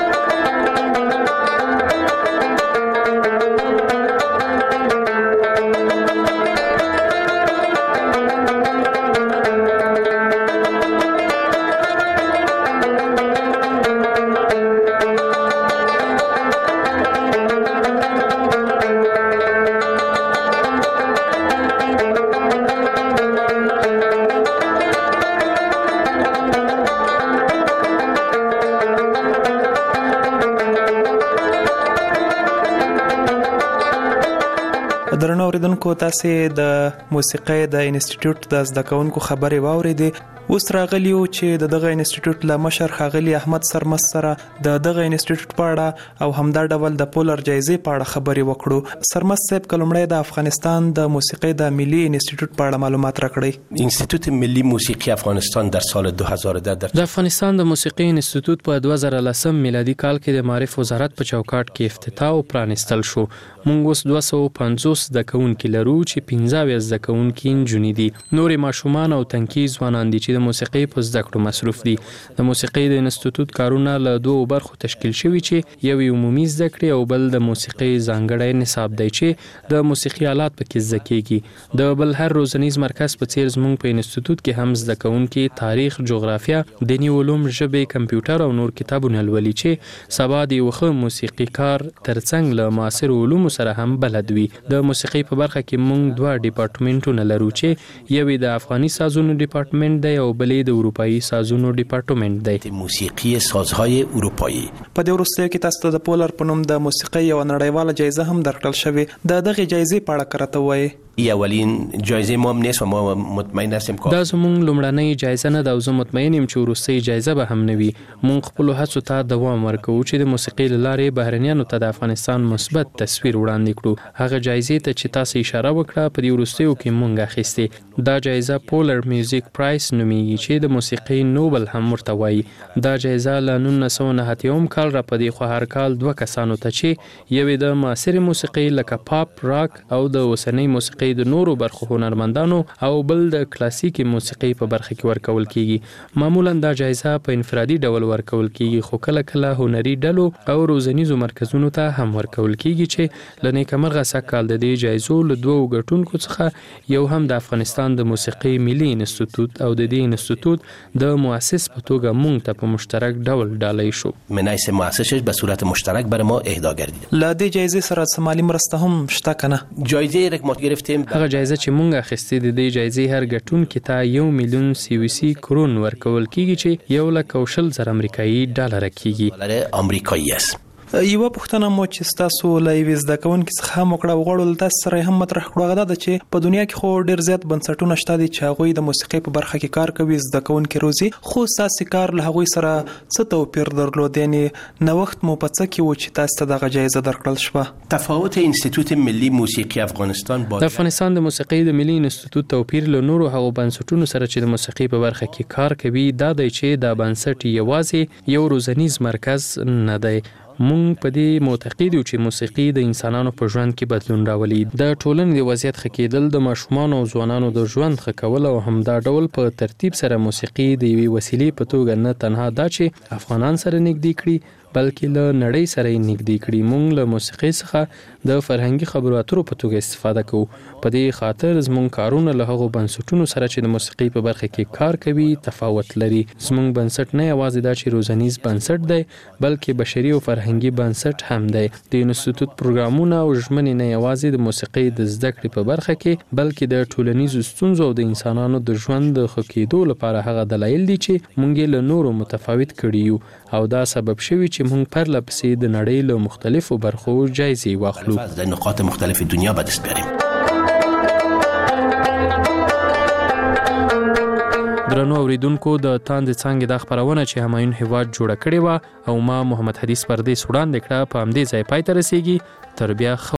درنو اوریدونکو، تاسې د موسیقۍ د انسټیټیوټ د زده کوونکو خبرې واورېدې. اوس راغلیو چې د دغه انسټیټیوټ له مشر ښاغلي احمد سرمست سره د دغه انسټیټیوټ په اړه او همدا ډول د پولر جایزې په اړه خبرې وکړو. سرمست صاحب، که لومړی د افغانستان د موسیقۍ د ملي انسټیټیوټ په اړه معلومات راکړئ. انسټیټیوټ ملی موسیقی افغانستان در سال دو هزار و ده در د افغانستان د موسیقۍ انسټیټیوټ په دوه زره لسم میلادي کال کې د معارف وزارت په چوکاټ کې افتتاح او پرانستل شو. موږ اوس دوه سوه پنځوس زده کوونکي لرو چې پنځه اویا زده کوونکي نجونې دي. نورې ماشومان او تنکي ځوانان دي چې د موسیقۍ په زده کړو مصروف دي. د موسیقۍ د انسټیټیوټ کارونه له دوو برخو تشکیل شوي چې یو عمومي زده کړې او بل د موسیقۍ ځانګړی نصاب دی چې د موسیقي آلات پکې زده کیږي. د بل هر روزنیز مرکز په څیر زموږ په انسټیټیوټ کې هم زده کوونکي تاریخ، جغرافیه، دیني علوم، ژبې، کمپیوټر او نور کتابونه لولي چې سبا د یو ښه موسیقي کار ترڅنګ له معاصر علومو سره هم بلد وي. د موسیقۍ په برخه کې موږ دوه ډیپارټمنټونه لرو چې یو د افغاني سازونو ډیپارټمنټ دی او بل د اروپایي سازونو ډیپارټمنټ دی. موسیقي سازهای اروپایی. په دې وروستیو کې تاسو ته د پولر په نوم د موسیقۍ یو نړیواله جایزه هم درکړل شوې. د دغه جایزې په اړه کرته وایي؟ اولین جایزه ما هم نیست و ما مطمئن هستیم که دا زموږ لومړنۍ جایزه نه ده او زه مطمئن یم چې وروستۍ جایزه به هم نه وي. موږ خپلو هڅو ته دوام ورکوو چې د موسیقۍ له لارې بهرنیانو ته د افغانستان مثبت تصویر وړاندې کړو. هغه جایزې ته چې تاسو اشاره وکړه په دې وروستیو کې موږ اخیستې. دا جایزه پولر میوزیک پرایس نومیږي چې د موسیقۍ نوبل هم ورته وایي. دا جایزه له نولس سوه نهه اتیا کال را په دې خوا هر کال دوه کسانو ته چې یو د معاصرې موسیقۍ لکه پاپ، راک او د اوسنۍ موسیقۍ موسیقي د نورو برخو هنرمندانو او بل د کلاسیکي موسیقي په برخه کې ورکول کیږي. معمولا دا جایزه په انفرادي ډول ورکول کیږي، خو کله کله هنري ډلو او روزنیزو مرکزونو ته هم ورکول کیږي چې لنی کمرغه سکهال د دې جایزو له دوه غټونکو څخه یو هم د افغانستان د موسیقي ملي انسټیټیوټ او د دې انسټیټیوټ د مؤسس په توګه مونږ ته په مشترک ډول ډالۍ شو. منایس مؤسسش به صورت مشترک بر ما اهدا گردید. لا دې جایزې سره مالی مرسته هم شته کنه؟ جایزه را که ما گرفتیم هغه جایزه چې مونږ اخیستې د دې جایزې هر ګټونکي ته یو میلیون سی وي سي کرون ورکول کیږي چې یو لک او شل زره امریکایي ډالر کیږي. ډالر امریکایي است. یو پښتنه مو چې تاسو لایوي زده کوونکي څخه هم وکړه وغوړل تاسو سره هم مطرح کړو غدا د چې په دنیا کې خو ډیر زیات بنسټونه شته دي چې هغه د موسیقي په برخه کې کار کوي، زده کوونکي روزي، خو تاسو کار له هغه سره څه توپیر درلود؟ یعنی نو وخت مو په څه کې و چې تاسو ته دغه جایزه درکړل شوه؟ تفاوت انسټیټیوټ ملي موسیقي افغانستان با د افغانستان د موسیقي د ملي انسټیټیوټ توپیر له نورو هغو بنسټونو سره چې د موسیقي په برخه کې کار کوي دا دی چې دا بنسټ یوازې یو روزنیز مرکز نه دی. مونږ په دې معتقد یو چې موسیقي د انسانانو په ژوند کې بدلون راولي، د ټولنې د وضعیت ښه کېدل، د ماشومانو او ځوانانو د ژوند ښه کول او همدا ډول په ترتیب سره موسیقي د یوې وسیلې په توګه نه تنها دا چې افغانان سره نږدې کړي بلکې له نړۍ سره یې نږدې کړي. مونږ له موسیقي څخه د فرهنګي خبرو اترو په توګه استفاده کوو. په دې خاطر زمونږ کارونه له هغو بنسټونو سره چې د موسیقي په برخه کې کار کوي تفاوت لري. زمونږ بنسټ نه یوازې دا چې روزنیز بنسټ دی بلکې بشري او فرهنګي بنسټ هم دی. د انسټیټیوټ پروګرامونه او ژمنې نه یوازې د موسیقي د زده کړې په برخه کې بلکې د ټولنیزو ستونزو او د انسانانو د ژوند د ښه کېدو لپاره هغه دلایل دي چې مونږ له نورو متفاوت کړي یو او دا سبب شوی چې مونږ پرله پسې د نړۍ له مختلفو برخو جایزې واخلو. در نقاط مختلف دنیا به دست بیاریم. درنو اوریدونکو د تاند څنګه د خبرونه چې همایون هیواد جوړه کړې و او ما محمد حدیث پردیس وړاندې کړه په همدې ځای پای ته رسیږي. تر بیا